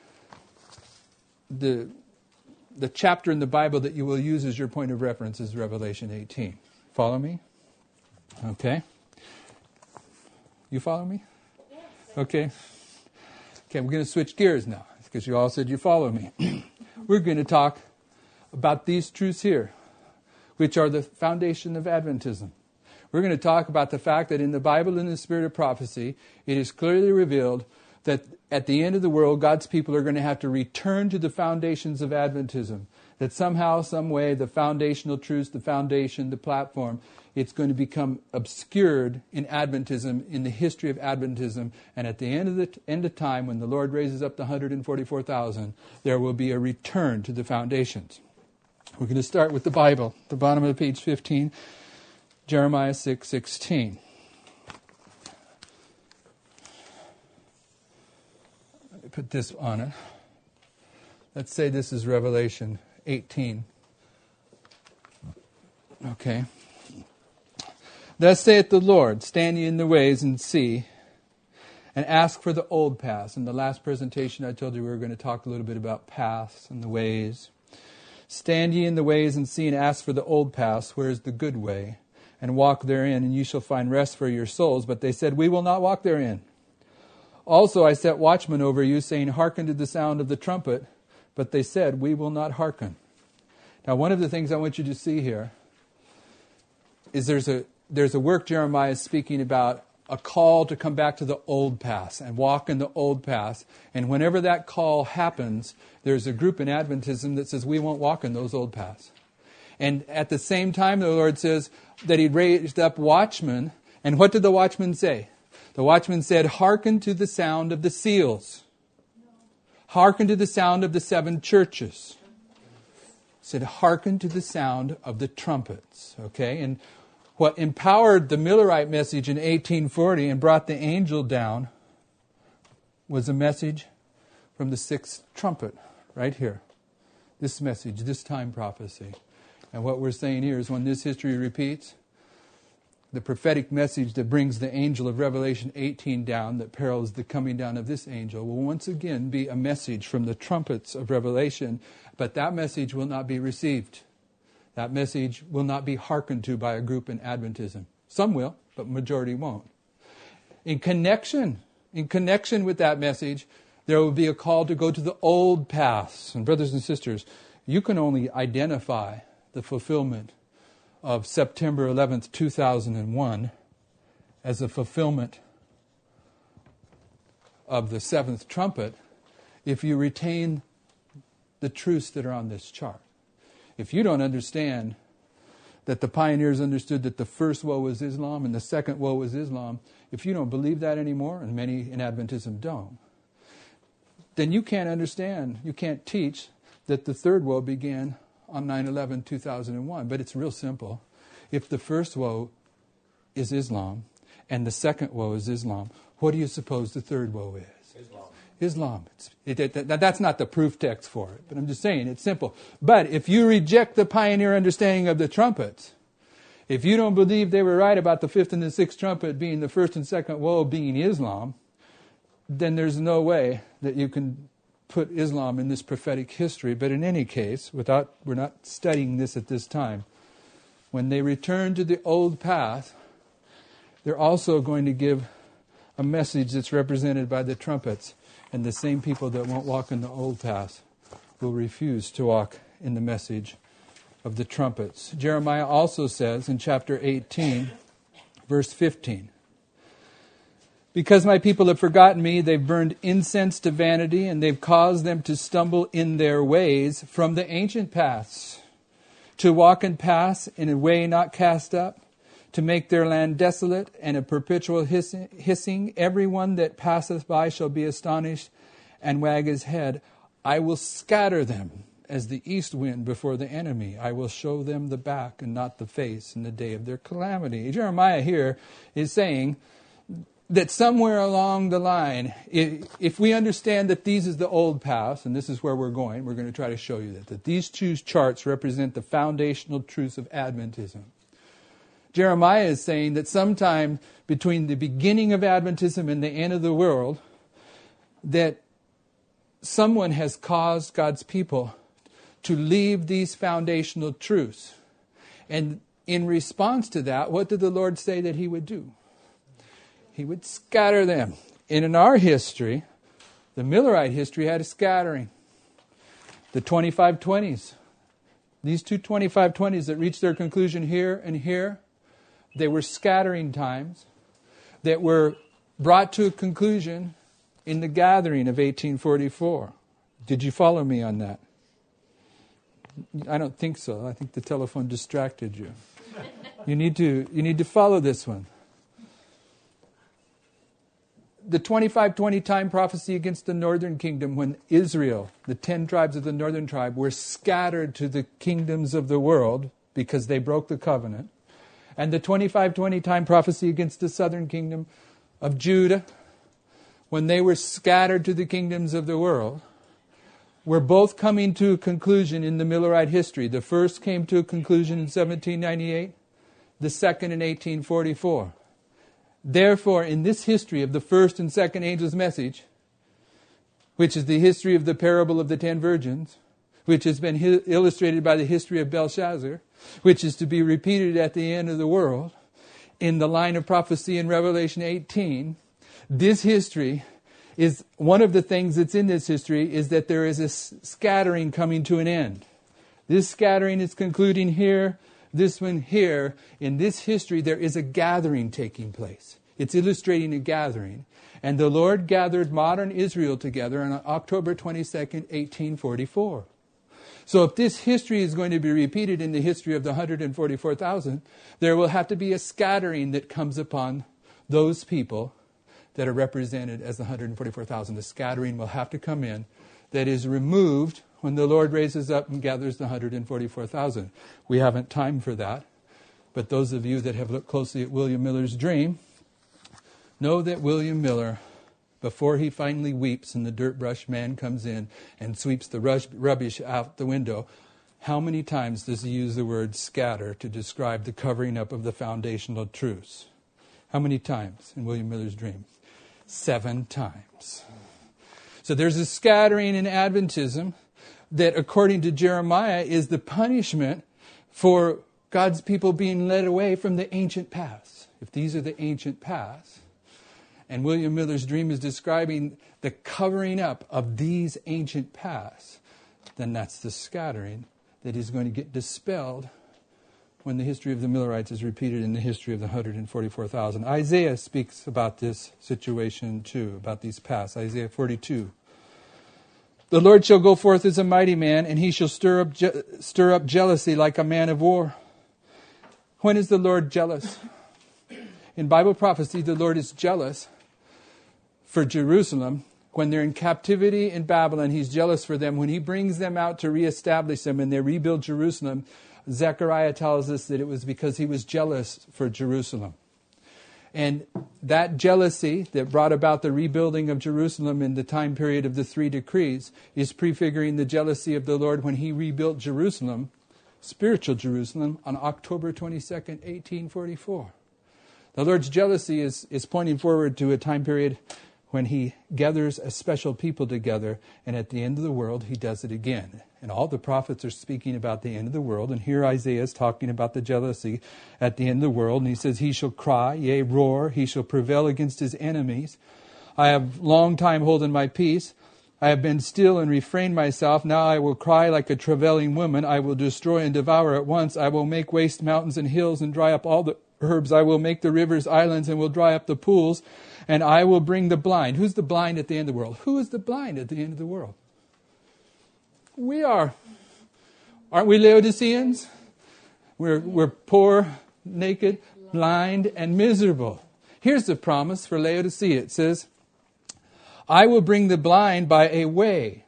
the chapter in the Bible that you will use as your point of reference is Revelation 18. Follow me? Okay. You follow me? Okay. Okay, we're going to switch gears now because you all said you follow me. We're going to talk about these truths here, which are the foundation of Adventism. We're going to talk about the fact that in the Bible, in the spirit of prophecy, it is clearly revealed that at the end of the world, God's people are going to have to return to the foundations of Adventism. That somehow, some way, the foundational truths, the foundation, the platform, it's going to become obscured in Adventism, in the history of Adventism. And at the end of time, when the Lord raises up the 144,000, there will be a return to the foundations. We're going to start with the Bible, the bottom of page 15, Jeremiah 6:16. Put this on it. Let's say this is Revelation 18. Okay. Thus saith the Lord, stand ye in the ways and see, and ask for the old paths. In the last presentation I told you we were going to talk a little bit about paths and the ways. Stand ye in the ways and see and ask for the old paths, where is the good way, and walk therein, and ye shall find rest for your souls. But they said, we will not walk therein. Also I set watchmen over you, saying, hearken to the sound of the trumpet. But they said, we will not hearken. Now, one of the things I want you to see here is there's a work Jeremiah is speaking about, a call to come back to the old paths and walk in the old paths. And whenever that call happens, there's a group in Adventism that says we won't walk in those old paths. And at the same time, the Lord says that He raised up watchmen. And what did the watchmen say? The watchmen said, hearken to the sound of the seals. Hearken to the sound of the 7 churches. Said, hearken to the sound of the trumpets. Okay? And what empowered the Millerite message in 1840 and brought the angel down was a message from the 6th trumpet, right here. This message, this time prophecy. And what we're saying here is when this history repeats, the prophetic message that brings the angel of Revelation 18 down, that parallels the coming down of this angel, will once again be a message from the trumpets of Revelation, but that message will not be received. That message will not be hearkened to by a group in Adventism. Some will, but majority won't. In connection with that message, there will be a call to go to the old paths. And brothers and sisters, you can only identify the fulfillment of September 11th, 2001 as a fulfillment of the 7th trumpet if you retain the truths that are on this chart. If you don't understand that the pioneers understood that the first woe was Islam and the second woe was Islam, if you don't believe that anymore, and many in Adventism don't, then you can't understand, you can't teach that the third woe began on 9/11/2001. But it's real simple. If the first woe is Islam and the second woe is Islam, what do you suppose the third woe is? Islam. That's not the proof text for it, but I'm just saying it's simple. But if you reject the pioneer understanding of the trumpets, if you don't believe they were right about the 5th and the 6th trumpet being the first and second woe being Islam, then there's no way that you can put Islam in this prophetic history. But in any case, we're not studying this at this time. When they return to the old path, they're also going to give a message that's represented by the trumpets. And the same people that won't walk in the old path will refuse to walk in the message of the trumpets. Jeremiah also says in chapter 18, verse 15, because my people have forgotten me, they've burned incense to vanity, and they've caused them to stumble in their ways from the ancient paths, to walk in paths in a way not cast up, to make their land desolate and a perpetual hissing. Everyone that passeth by shall be astonished and wag his head. I will scatter them as the east wind before the enemy. I will show them the back and not the face in the day of their calamity. Jeremiah here is saying that somewhere along the line, if we understand that these is the old paths, and this is where we're going to try to show you that these two charts represent the foundational truths of Adventism. Jeremiah is saying that sometime between the beginning of Adventism and the end of the world, that someone has caused God's people to leave these foundational truths. And in response to that, what did the Lord say that He would do? He would scatter them. And in our history, the Millerite history had a scattering. The 2520s. These two 2520s that reached their conclusion here and here, they were scattering times that were brought to a conclusion in the gathering of 1844. Did you follow me on that? I don't think so. I think the telephone distracted you. You need to follow this one. The 2520 time prophecy against the northern kingdom, when Israel, the 10 tribes of the northern tribe, were scattered to the kingdoms of the world because they broke the covenant. And the 2520 time prophecy against the southern kingdom of Judah, when they were scattered to the kingdoms of the world, were both coming to a conclusion in the Millerite history. The first came to a conclusion in 1798, the second in 1844. Therefore, in this history of the first and second angel's message, which is the history of the parable of the 10 virgins, which has been illustrated by the history of Belshazzar, which is to be repeated at the end of the world, in the line of prophecy in Revelation 18, this history is, one of the things that's in this history is that there is a scattering coming to an end. This scattering is concluding here, this one here. In this history, there is a gathering taking place. It's illustrating a gathering. And the Lord gathered modern Israel together on October 22nd, 1844. So if this history is going to be repeated in the history of the 144,000, there will have to be a scattering that comes upon those people that are represented as the 144,000. The scattering will have to come in that is removed when the Lord raises up and gathers the 144,000. We haven't time for that, but those of you that have looked closely at William Miller's dream know that William Miller, before he finally weeps and the dirt brush man comes in and sweeps the rubbish out the window, how many times does he use the word scatter to describe the covering up of the foundational truths? How many times in William Miller's dream? 7 times. So there's a scattering in Adventism that, according to Jeremiah, is the punishment for God's people being led away from the ancient paths. If these are the ancient paths, and William Miller's dream is describing the covering up of these ancient paths, then that's the scattering that is going to get dispelled when the history of the Millerites is repeated in the history of the 144,000. Isaiah speaks about this situation too, about these paths. Isaiah 42. The Lord shall go forth as a mighty man, and he shall stir up jealousy like a man of war. When is the Lord jealous? In Bible prophecy, the Lord is jealous for Jerusalem. When they're in captivity in Babylon, he's jealous for them. When he brings them out to reestablish them and they rebuild Jerusalem, Zechariah tells us that it was because he was jealous for Jerusalem. And that jealousy that brought about the rebuilding of Jerusalem in the time period of the 3 decrees is prefiguring the jealousy of the Lord when he rebuilt Jerusalem, spiritual Jerusalem, on October 22nd, 1844. The Lord's jealousy is pointing forward to a time period when he gathers a special people together, and at the end of the world, he does it again. And all the prophets are speaking about the end of the world, and here Isaiah is talking about the jealousy at the end of the world, and he says, he shall cry, yea, roar, he shall prevail against his enemies. I have long time holden my peace. I have been still and refrained myself. Now I will cry like a travailing woman. I will destroy and devour at once. I will make waste mountains and hills and dry up all the herbs. I will make the rivers islands and will dry up the pools. And I will bring the blind. Who's the blind at the end of the world? Who is the blind at the end of the world? We are. Aren't we Laodiceans? We're poor, naked, blind, and miserable. Here's the promise for Laodicea. It says, I will bring the blind by a way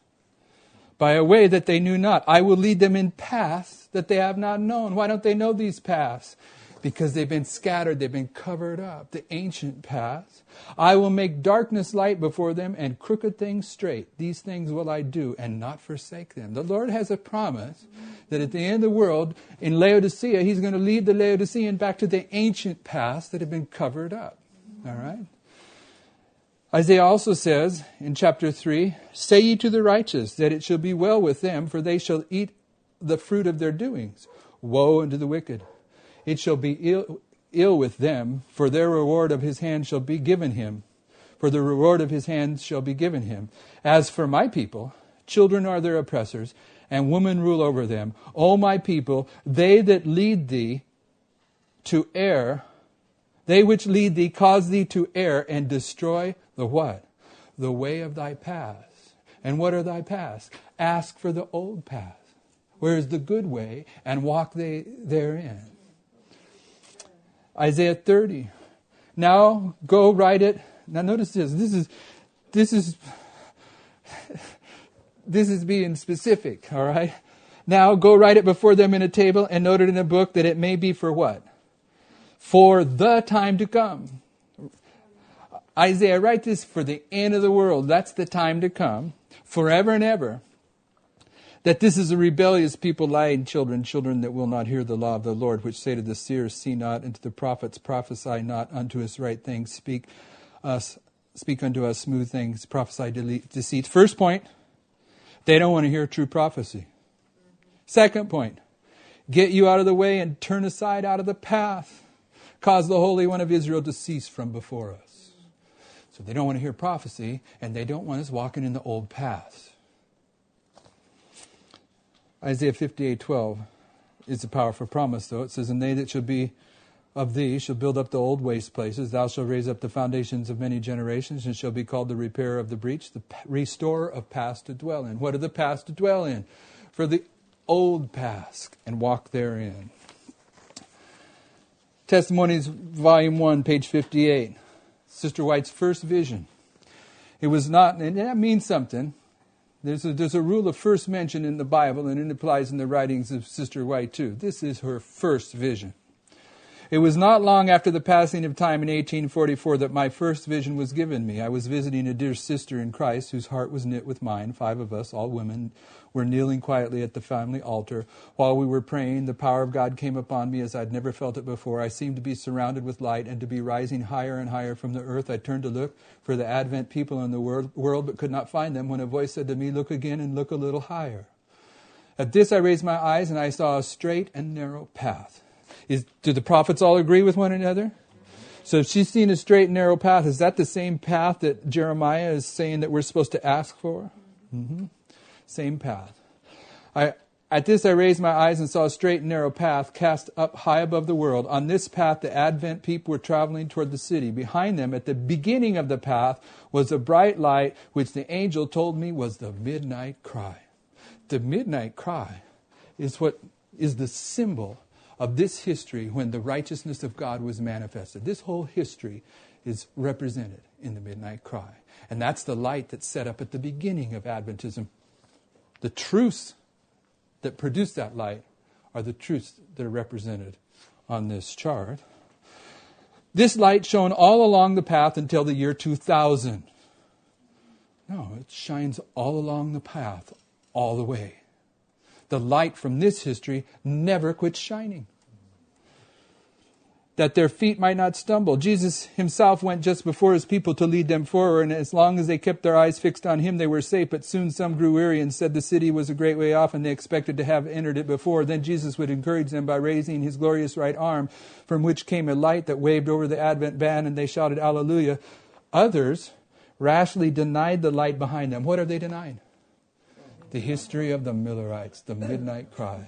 that they knew not. I will lead them in paths that they have not known. Why don't they know these paths? Because they've been scattered, they've been covered up, the ancient paths. I will make darkness light before them and crooked things straight. These things will I do and not forsake them. The Lord has a promise that at the end of the world, in Laodicea, he's going to lead the Laodicean back to the ancient paths that have been covered up. All right? Isaiah also says in chapter 3, say ye to the righteous that it shall be well with them, for they shall eat the fruit of their doings. Woe unto the wicked. It shall be ill with them, for their reward of his hand shall be given him. For the reward of his hand shall be given him. As for my people, children are their oppressors, and women rule over them. O my people, they that lead thee to err, they which lead thee cause thee to err and destroy the what? The way of thy paths. And what are thy paths? Ask for the old path. Where is the good way? And walk they therein. Isaiah 30. Now go write it. Now notice this. This is being specific, all right? Now go write it before them in a table and note it in a book, that it may be for what? For the time to come. Isaiah, write this for the end of the world. That's the time to come. Forever and ever. That this is a rebellious people, lying children that will not hear the law of the Lord, which say to the seers, see not, and to the prophets, prophesy not unto us right things, speak unto us smooth things, prophesy deceit. First point, They don't want to hear true prophecy. Second point, get you out of the way and turn aside out of the path. Cause the Holy One of Israel to cease from before us. So they don't want to hear prophecy, and they don't want us walking in the old paths. Isaiah 58:12 is a powerful promise, though. It says, and they that shall be of thee shall build up the old waste places. Thou shalt raise up the foundations of many generations, and shall be called the repairer of the breach, the restorer of paths to dwell in. What are the paths to dwell in? For the old paths, and walk therein. Testimonies, Volume 1, page 58. Sister White's first vision. It was not, and that means something. There's a rule of first mention in the Bible, and it applies in the writings of Sister White too. This is her first vision. It was not long after the passing of time in 1844 that my first vision was given me. I was visiting a dear sister in Christ whose heart was knit with mine. 5 of us, all women, were kneeling quietly at the family altar. While we were praying, the power of God came upon me as I'd never felt it before. I seemed to be surrounded with light and to be rising higher and higher from the earth. I turned to look for the Advent people in the world but could not find them when a voice said to me, look again and look a little higher. At this I raised my eyes and I saw a straight and narrow path. Do the prophets all agree with one another? So if she's seen a straight and narrow path, is that the same path that Jeremiah is saying that we're supposed to ask for? Mm-hmm. Same path. At this I raised my eyes and saw a straight and narrow path cast up high above the world. On this path the Advent people were traveling toward the city. Behind them, at the beginning of the path, was a bright light, which the angel told me was the midnight cry. The midnight cry is what is the symbol of this history when the righteousness of God was manifested. This whole history is represented in the midnight cry. And that's the light that's set up at the beginning of Adventism. The truths that produce that light are the truths that are represented on this chart. This light shone all along the path until the year 2000. No, it shines all along the path, all the way. The light from this history never quits shining. That their feet might not stumble. Jesus himself went just before his people to lead them forward, and as long as they kept their eyes fixed on him, they were safe. But soon some grew weary and said the city was a great way off, and they expected to have entered it before. Then Jesus would encourage them by raising his glorious right arm, from which came a light that waved over the Advent band, and they shouted, Alleluia. Others rashly denied the light behind them. What are they denying? The history of the Millerites, the midnight cry.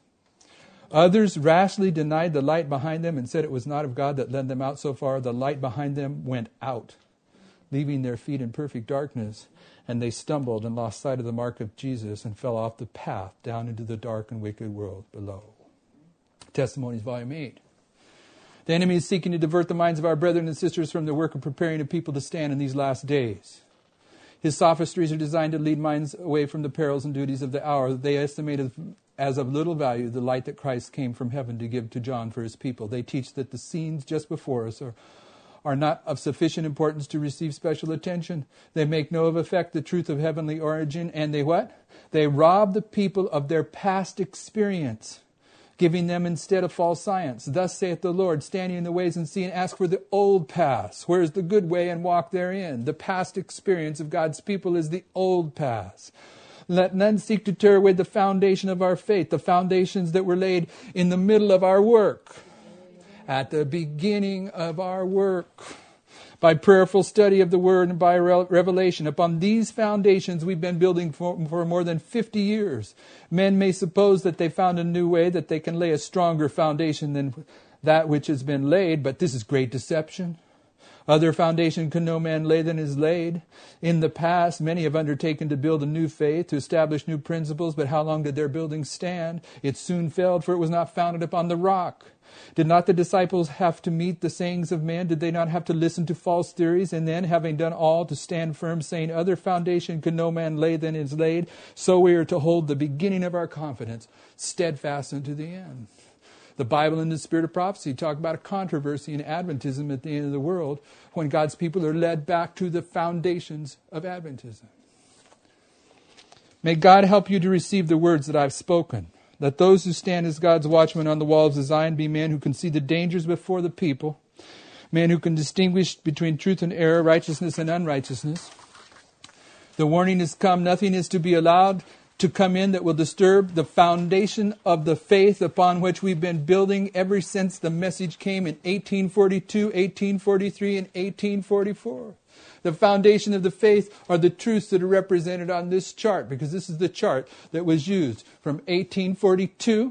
Others rashly denied the light behind them and said it was not of God that led them out so far. The light behind them went out, leaving their feet in perfect darkness, and they stumbled and lost sight of the mark of Jesus and fell off the path down into the dark and wicked world below. Testimonies, Volume 8. The enemy is seeking to divert the minds of our brethren and sisters from the work of preparing a people to stand in these last days. His sophistries are designed to lead minds away from the perils and duties of the hour. They estimate as of little value the light that Christ came from heaven to give to John for his people. They teach that the scenes just before us are not of sufficient importance to receive special attention. They make no effect the truth of heavenly origin, and they what? They rob the people of their past experience, giving them instead a false science. Thus saith the Lord, standing in the ways and see, and ask for the old paths. Where is the good way, and walk therein? The past experience of God's people is the old paths. Let none seek to tear away the foundation of our faith, the foundations that were laid in the middle of our work, at the beginning of our work, by prayerful study of the Word and by revelation. Upon these foundations we've been building for more than 50 years. Men may suppose that they found a new way, that they can lay a stronger foundation than that which has been laid, but this is great deception. Other foundation can no man lay than is laid. In the past, many have undertaken to build a new faith, to establish new principles, but how long did their building stand? It soon failed, for it was not founded upon the rock. Did not the disciples have to meet the sayings of men? Did they not have to listen to false theories? And then, having done all, to stand firm, saying, other foundation can no man lay than is laid, so we are to hold the beginning of our confidence steadfast unto the end. The Bible and the Spirit of Prophecy talk about a controversy in Adventism at the end of the world when God's people are led back to the foundations of Adventism. May God help you to receive the words that I've spoken. Let those who stand as God's watchmen on the walls of Zion be men who can see the dangers before the people, men who can distinguish between truth and error, righteousness and unrighteousness, The warning has come. Nothing is to be allowed to come in that will disturb the foundation of the faith upon which we've been building ever since the message came in 1842, 1843, and 1844. The foundation of the faith are the truths that are represented on this chart, because this is the chart that was used from 1842,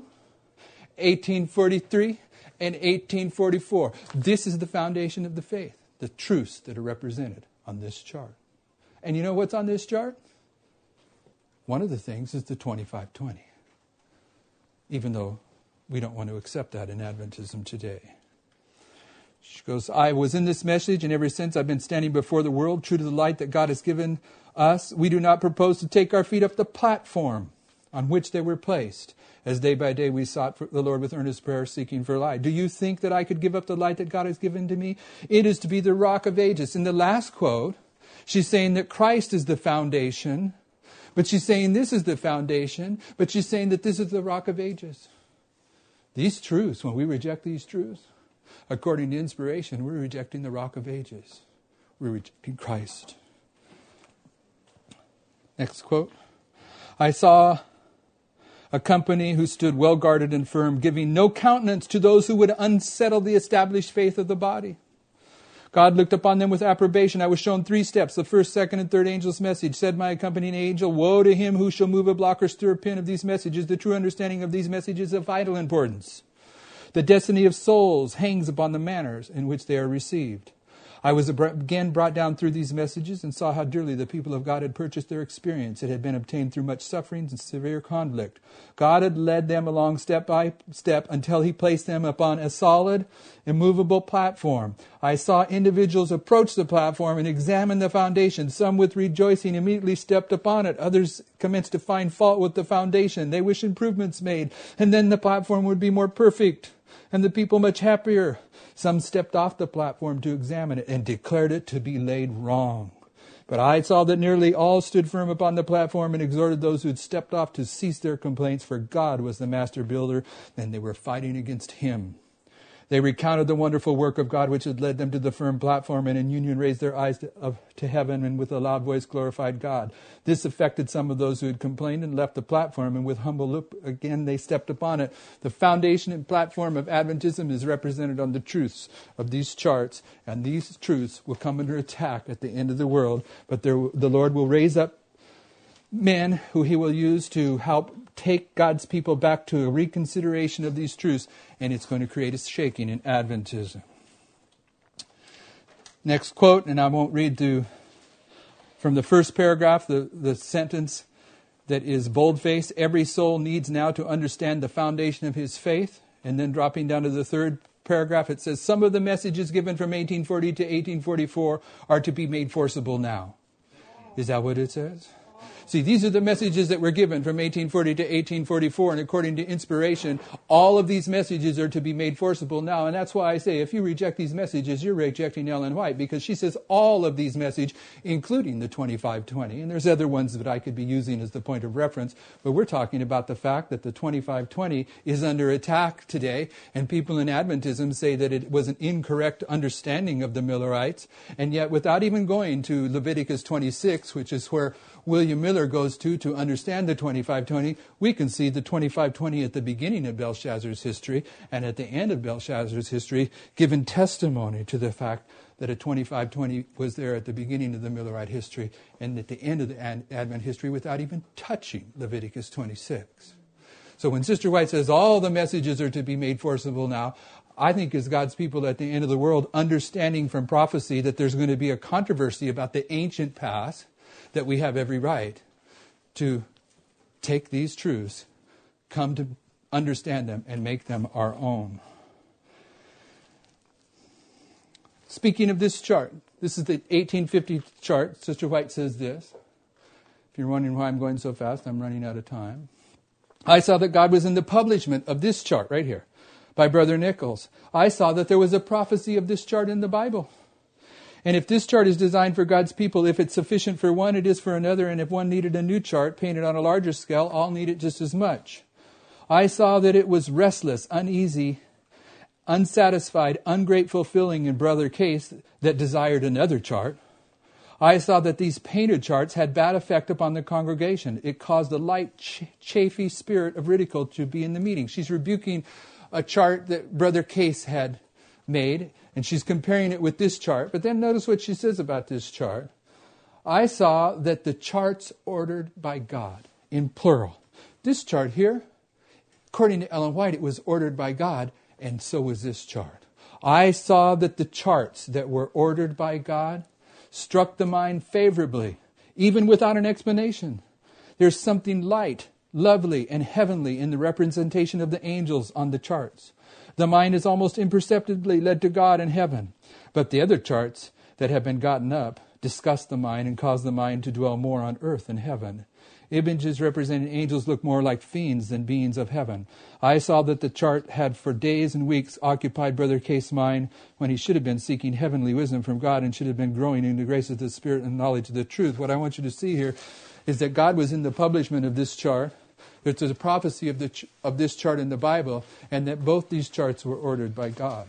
1843, and 1844. This is the foundation of the faith, the truths that are represented on this chart. And you know what's on this chart? One of the things is the 2520, even though we don't want to accept that in Adventism today. She goes, I was in this message, and ever since I've been standing before the world, true to the light that God has given us. We do not propose to take our feet off the platform on which they were placed, as day by day we sought for the Lord with earnest prayer, seeking for light. Do you think that I could give up the light that God has given to me? It is to be the rock of ages. In the last quote, she's saying that Christ is the foundation, but she's saying this is the foundation, but she's saying that this is the rock of ages. These truths, when we reject these truths, according to inspiration, we're rejecting the rock of ages. We're rejecting Christ. Next quote. I saw a company who stood well guarded and firm, giving no countenance to those who would unsettle the established faith of the body. God looked upon them with approbation. I was shown 3 steps. The first, second, and third angel's message. Said my accompanying angel, woe to him who shall move a block or stir a pin of these messages. The true understanding of these messages is of vital importance. The destiny of souls hangs upon the manners in which they are received. I was again brought down through these messages and saw how dearly the people of God had purchased their experience. It had been obtained through much sufferings and severe conflict. God had led them along step by step until he placed them upon a solid, immovable platform. I saw individuals approach the platform and examine the foundation. Some with rejoicing immediately stepped upon it. Others commenced to find fault with the foundation. They wished improvements made, and then the platform would be more perfect and the people much happier. Some stepped off the platform to examine it and declared it to be laid wrong. But I saw that nearly all stood firm upon the platform and exhorted those who had stepped off to cease their complaints, for God was the master builder, and they were fighting against him. They recounted the wonderful work of God which had led them to the firm platform, and in union raised their eyes to heaven and with a loud voice glorified God. This affected some of those who had complained and left the platform, and with humble look again they stepped upon it. The foundation and platform of Adventism is represented on the truths of these charts, and these truths will come under attack at the end of the world, but the Lord will raise up men who he will use to help take God's people back to a reconsideration of these truths, and it's going to create a shaking in Adventism. Next quote, and I won't read from the first paragraph, the sentence that is boldface. Every soul needs now to understand the foundation of his faith. And then dropping down to the third paragraph, it says, some of the messages given from 1840 to 1844 are to be made forcible now. Is that what it says? See, these are the messages that were given from 1840 to 1844, and according to inspiration, all of these messages are to be made forcible now. And that's why I say, if you reject these messages, you're rejecting Ellen White, because she says all of these messages, including the 2520. And there's other ones that I could be using as the point of reference, but we're talking about the fact that the 2520 is under attack today, and people in Adventism say that it was an incorrect understanding of the Millerites, and yet without even going to Leviticus 26, which is where William Miller goes to understand the 2520, we can see the 2520 at the beginning of Belshazzar's history and at the end of Belshazzar's history, given testimony to the fact that a 2520 was there at the beginning of the Millerite history and at the end of the Advent history without even touching Leviticus 26. So when Sister White says all the messages are to be made forcible now, I think as God's people at the end of the world, understanding from prophecy that there's going to be a controversy about the ancient past, that we have every right to take these truths, come to understand them, and make them our own. Speaking of this chart, this is the 1850 chart. Sister White says this. If you're wondering why I'm going so fast, I'm running out of time. I saw that God was in the publishment of this chart right here by Brother Nichols. I saw that there was a prophecy of this chart in the Bible. And if this chart is designed for God's people, if it's sufficient for one, it is for another. And if one needed a new chart painted on a larger scale, all need it just as much. I saw that it was restless, uneasy, unsatisfied, ungrateful feeling in Brother Case that desired another chart. I saw that these painted charts had bad effect upon the congregation. It caused a light, chafy spirit of ridicule to be in the meeting. She's rebuking a chart that Brother Case had made, and she's comparing it with this chart. But then notice what she says about this chart. I saw that the charts ordered by God, in plural. This chart here, according to Ellen White, it was ordered by God, and so was this chart. I saw that the charts that were ordered by God struck the mind favorably, even without an explanation. There's something light, lovely, and heavenly in the representation of the angels on the charts. The mind is almost imperceptibly led to God and heaven. But the other charts that have been gotten up disgust the mind and cause the mind to dwell more on earth than heaven. Images representing angels look more like fiends than beings of heaven. I saw that the chart had for days and weeks occupied Brother Case's mind when he should have been seeking heavenly wisdom from God and should have been growing in the grace of the Spirit and knowledge of the truth. What I want you to see here is that God was in the publishment of this chart. There's a prophecy of this chart in the Bible, and that both these charts were ordered by God.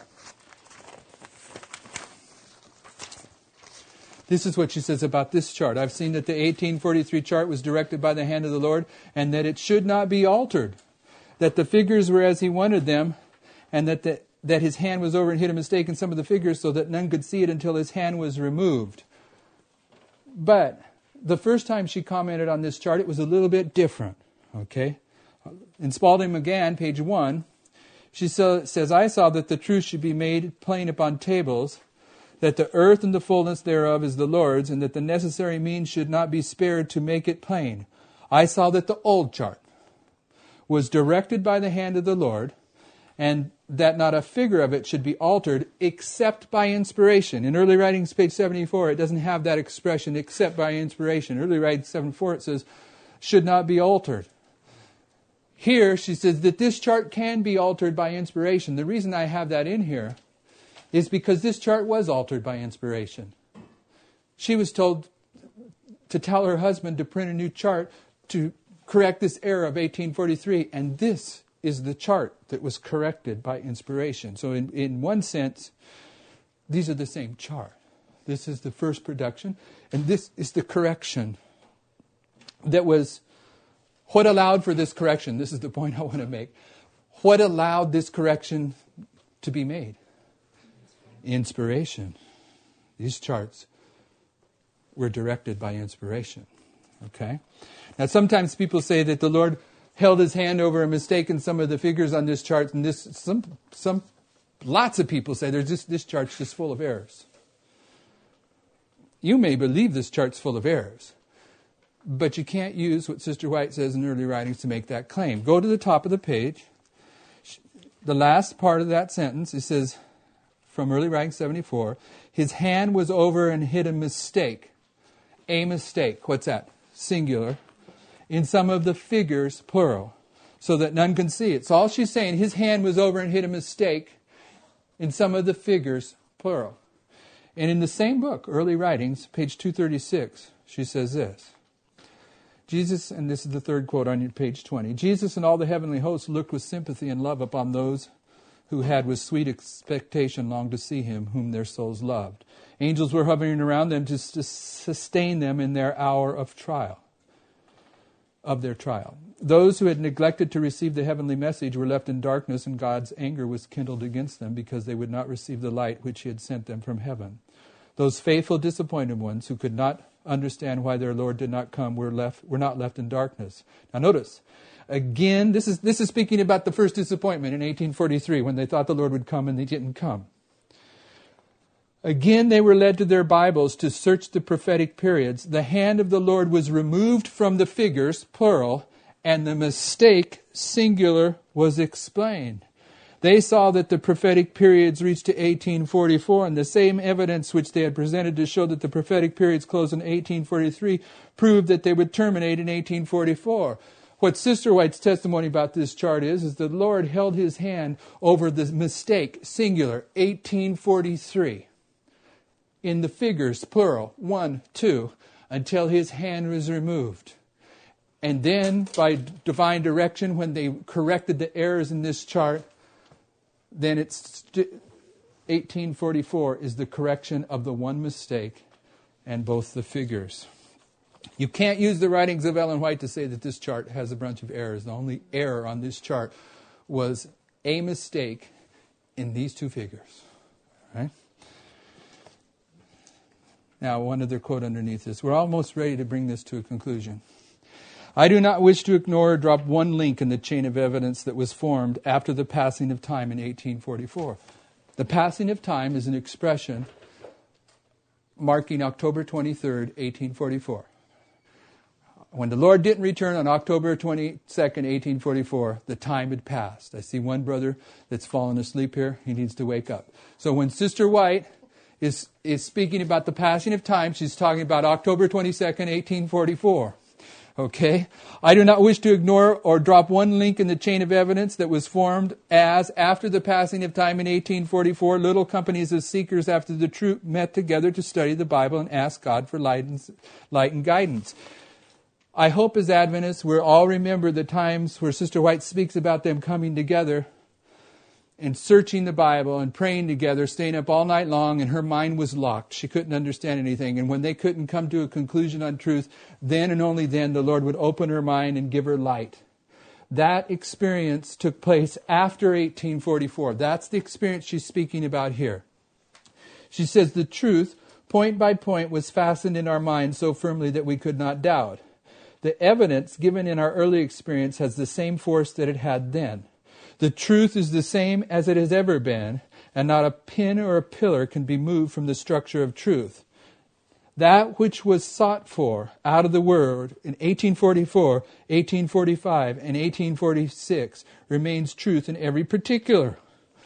This is what she says about this chart. I've seen that the 1843 chart was directed by the hand of the Lord, and that it should not be altered. That the figures were as he wanted them, and that his hand was over and hid a mistake in some of the figures so that none could see it until his hand was removed. But the first time she commented on this chart, it was a little bit different. Okay? In Spalding McGann, page 1, she says, I saw that the truth should be made plain upon tables, that the earth and the fullness thereof is the Lord's, and that the necessary means should not be spared to make it plain. I saw that the old chart was directed by the hand of the Lord, and that not a figure of it should be altered except by inspiration. In Early Writings, page 74, it doesn't have that expression, except by inspiration. Early Writings 74, it says, should not be altered. Here, she says that this chart can be altered by inspiration. The reason I have that in here is because this chart was altered by inspiration. She was told to tell her husband to print a new chart to correct this error of 1843, and this is the chart that was corrected by inspiration. So in one sense, these are the same chart. This is the first production, and this is the correction that was what allowed for this correction. This is the point I want to make. What allowed this correction to be made? Inspiration. These charts were directed by inspiration. Okay? Now sometimes people say that the Lord held his hand over a mistake in some of the figures on this chart, and lots of people say this chart's just full of errors. You may believe this chart's full of errors, but you can't use what Sister White says in Early Writings to make that claim. Go to the top of the page. The last part of that sentence, it says, from Early Writings 74, his hand was over and hid a mistake. A mistake. What's that? Singular. In some of the figures, plural, so that none can see it. So all she's saying, his hand was over and hid a mistake in some of the figures, plural. And in the same book, Early Writings, page 236, she says this. Jesus, and this is the third quote on your page 20, Jesus and all the heavenly hosts looked with sympathy and love upon those who had with sweet expectation longed to see him, whom their souls loved. Angels were hovering around them to sustain them in their hour of trial. Those who had neglected to receive the heavenly message were left in darkness, and God's anger was kindled against them because they would not receive the light which he had sent them from heaven. Those faithful, disappointed ones who could not understand why their Lord did not come were not left in darkness. Now notice, again, this is speaking about the first disappointment in 1843 when they thought the Lord would come and he didn't come. Again, they were led to their Bibles to search the prophetic periods. The hand of the Lord was removed from the figures, plural, and the mistake, singular, was explained. They saw that the prophetic periods reached to 1844, and the same evidence which they had presented to show that the prophetic periods closed in 1843 proved that they would terminate in 1844. What Sister White's testimony about this chart is the Lord held his hand over the mistake, singular, 1843. In the figures, plural, 1, 2, until his hand was removed. And then, by divine direction, when they corrected the errors in this chart, then it's 1844 is the correction of the one mistake, and both the figures. You can't use the writings of Ellen White to say that this chart has a bunch of errors. The only error on this chart was a mistake in these two figures. Right? Now, one other quote underneath this. We're almost ready to bring this to a conclusion. I do not wish to ignore or drop one link in the chain of evidence that was formed after the passing of time in 1844. The passing of time is an expression marking October 23rd, 1844. When the Lord didn't return on October 22nd, 1844, the time had passed. I see one brother that's fallen asleep here. He needs to wake up. So when Sister White is speaking about the passing of time, she's talking about October 22nd, 1844. Okay? I do not wish to ignore or drop one link in the chain of evidence that was formed as, after the passing of time in 1844, little companies of seekers after the truth met together to study the Bible and ask God for light and guidance. I hope as Adventists we'll all remember the times where Sister White speaks about them coming together and searching the Bible and praying together, staying up all night long, and her mind was locked. She couldn't understand anything. And when they couldn't come to a conclusion on truth, then and only then the Lord would open her mind and give her light. That experience took place after 1844. That's the experience she's speaking about here. She says the truth, point by point, was fastened in our minds so firmly that we could not doubt. The evidence given in our early experience has the same force that it had then. The truth is the same as it has ever been, and not a pin or a pillar can be moved from the structure of truth. That which was sought for out of the Word in 1844, 1845, and 1846 remains truth in every particular.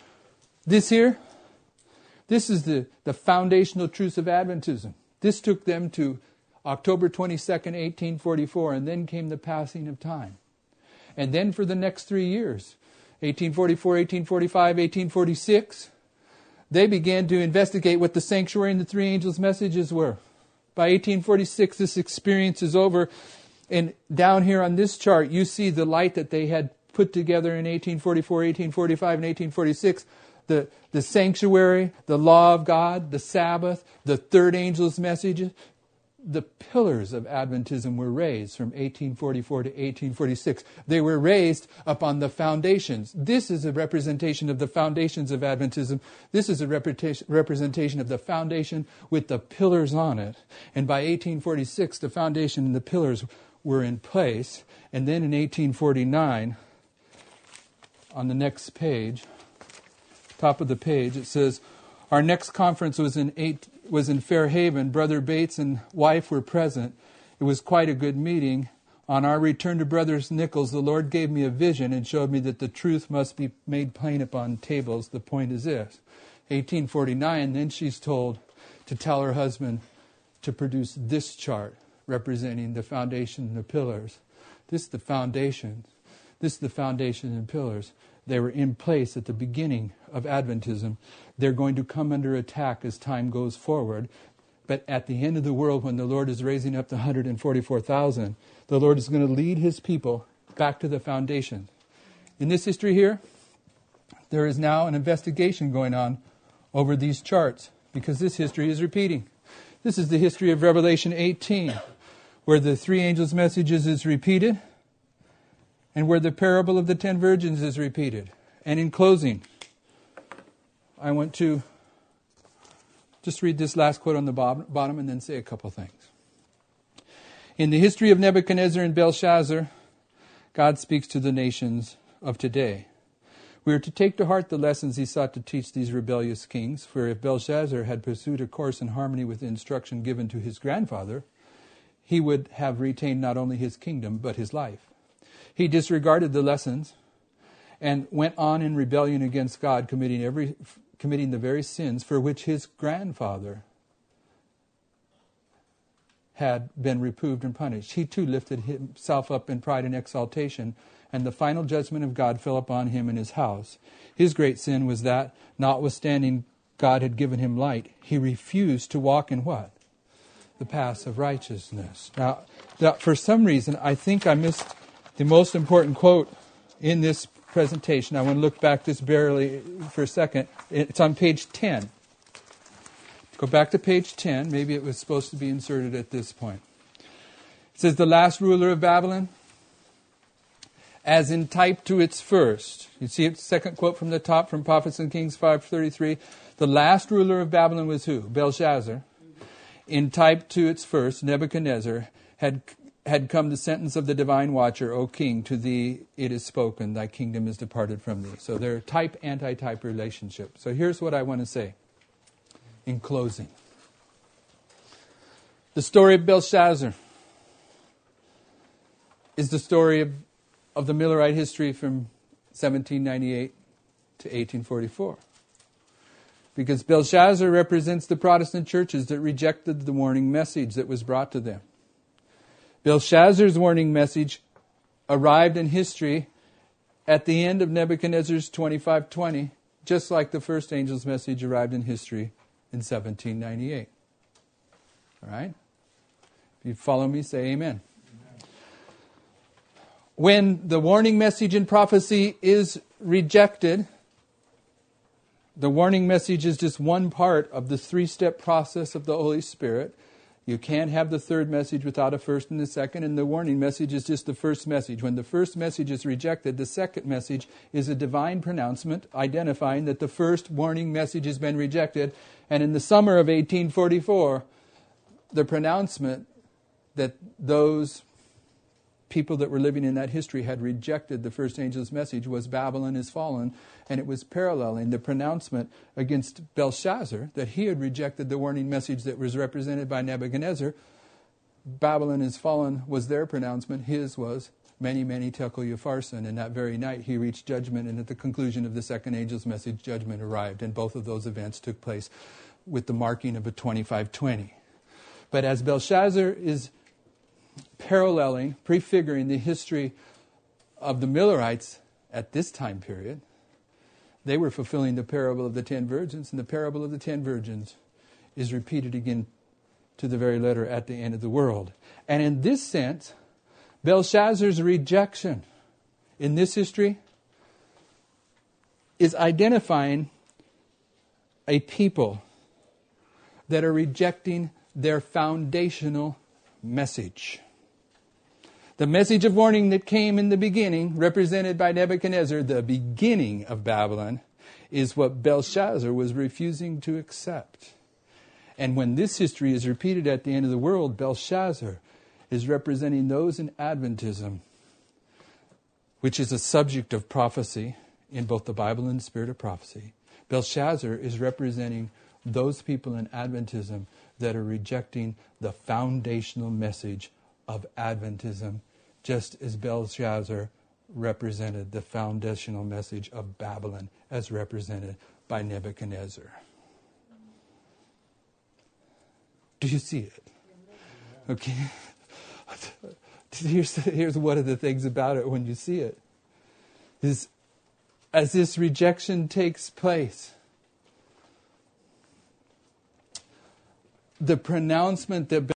This here, this is the foundational truth of Adventism. This took them to October 22nd, 1844, and then came the passing of time. And then for the next 3 years, 1844, 1845, 1846, they began to investigate what the sanctuary and the three angels' messages were. By 1846, this experience is over. And down here on this chart, you see the light that they had put together in 1844, 1845, and 1846. The sanctuary, the law of God, the Sabbath, the third angel's messages. The pillars of Adventism were raised from 1844 to 1846. They were raised upon the foundations. This is a representation of the foundations of Adventism. This is a representation of the foundation with the pillars on it. And by 1846, the foundation and the pillars were in place. And then in 1849, on the next page, top of the page, it says, our next conference was in Fairhaven. Brother Bates and wife were present. It was quite a good meeting. On our return to Brother Nichols, the Lord gave me a vision and showed me that the truth must be made plain upon tables. The point is this. 1849, then she's told to tell her husband to produce this chart representing the foundation and the pillars. This is the foundation. This is the foundation and pillars. They were in place at the beginning of Adventism. They're going to come under attack as time goes forward. But at the end of the world, when the Lord is raising up the 144,000, the Lord is going to lead His people back to the foundation. In this history here, there is now an investigation going on over these charts because this history is repeating. This is the history of Revelation 18, where the three angels' messages is repeated and where the parable of the 10 virgins is repeated. And in closing, I want to just read this last quote on the bottom and then say a couple things. In the history of Nebuchadnezzar and Belshazzar, God speaks to the nations of today. We are to take to heart the lessons he sought to teach these rebellious kings, for if Belshazzar had pursued a course in harmony with the instruction given to his grandfather, he would have retained not only his kingdom, but his life. He disregarded the lessons and went on in rebellion against God, committing the very sins for which his grandfather had been reproved and punished. He too lifted himself up in pride and exaltation, and the final judgment of God fell upon him and his house. His great sin was that, notwithstanding God had given him light, he refused to walk in what? The paths of righteousness. Now, for some reason, I think I missed the most important quote in this presentation. I want to look back just barely for a second. It's on page 10. Go back to page 10. Maybe it was supposed to be inserted at this point. It says, the last ruler of Babylon, as in type to its first. You see it, second quote from the top from Prophets and Kings 5:33. The last ruler of Babylon was who? Belshazzar. In type to its first, Nebuchadnezzar, had come the sentence of the divine watcher, O king, to thee it is spoken, thy kingdom is departed from thee. So they're type, anti-type relationship. So here's what I want to say in closing. The story of Belshazzar is the story of the Millerite history from 1798 to 1844. Because Belshazzar represents the Protestant churches that rejected the warning message that was brought to them. Belshazzar's warning message arrived in history at the end of Nebuchadnezzar's 2520, just like the first angel's message arrived in history in 1798. All right? If you follow me, say amen. When the warning message in prophecy is rejected, the warning message is just one part of the three-step process of the Holy Spirit. You can't have the third message without a first and a second, and the warning message is just the first message. When the first message is rejected, the second message is a divine pronouncement identifying that the first warning message has been rejected. And in the summer of 1844, the pronouncement that those people that were living in that history had rejected the first angel's message was Babylon is fallen, and it was paralleling the pronouncement against Belshazzar that he had rejected the warning message that was represented by Nebuchadnezzar. Babylon is fallen was their pronouncement. His was many, many tekel upharsin. And that very night he reached judgment, and at the conclusion of the second angel's message, judgment arrived. And both of those events took place with the marking of a 2520. But as Belshazzar is paralleling, prefiguring the history of the Millerites at this time period, they were fulfilling the parable of the 10 virgins, and the parable of the 10 virgins is repeated again to the very letter at the end of the world. And in this sense, Belshazzar's rejection in this history is identifying a people that are rejecting their foundational message. The message of warning that came in the beginning, represented by Nebuchadnezzar, the beginning of Babylon, is what Belshazzar was refusing to accept. And when this history is repeated at the end of the world, Belshazzar is representing those in Adventism, which is a subject of prophecy in both the Bible and the spirit of prophecy. Belshazzar is representing those people in Adventism that are rejecting the foundational message of Adventism, just as Belshazzar represented the foundational message of Babylon as represented by Nebuchadnezzar. Do you see it? Okay. Here's one of the things about it when you see it. Is as this rejection takes place, the pronouncement that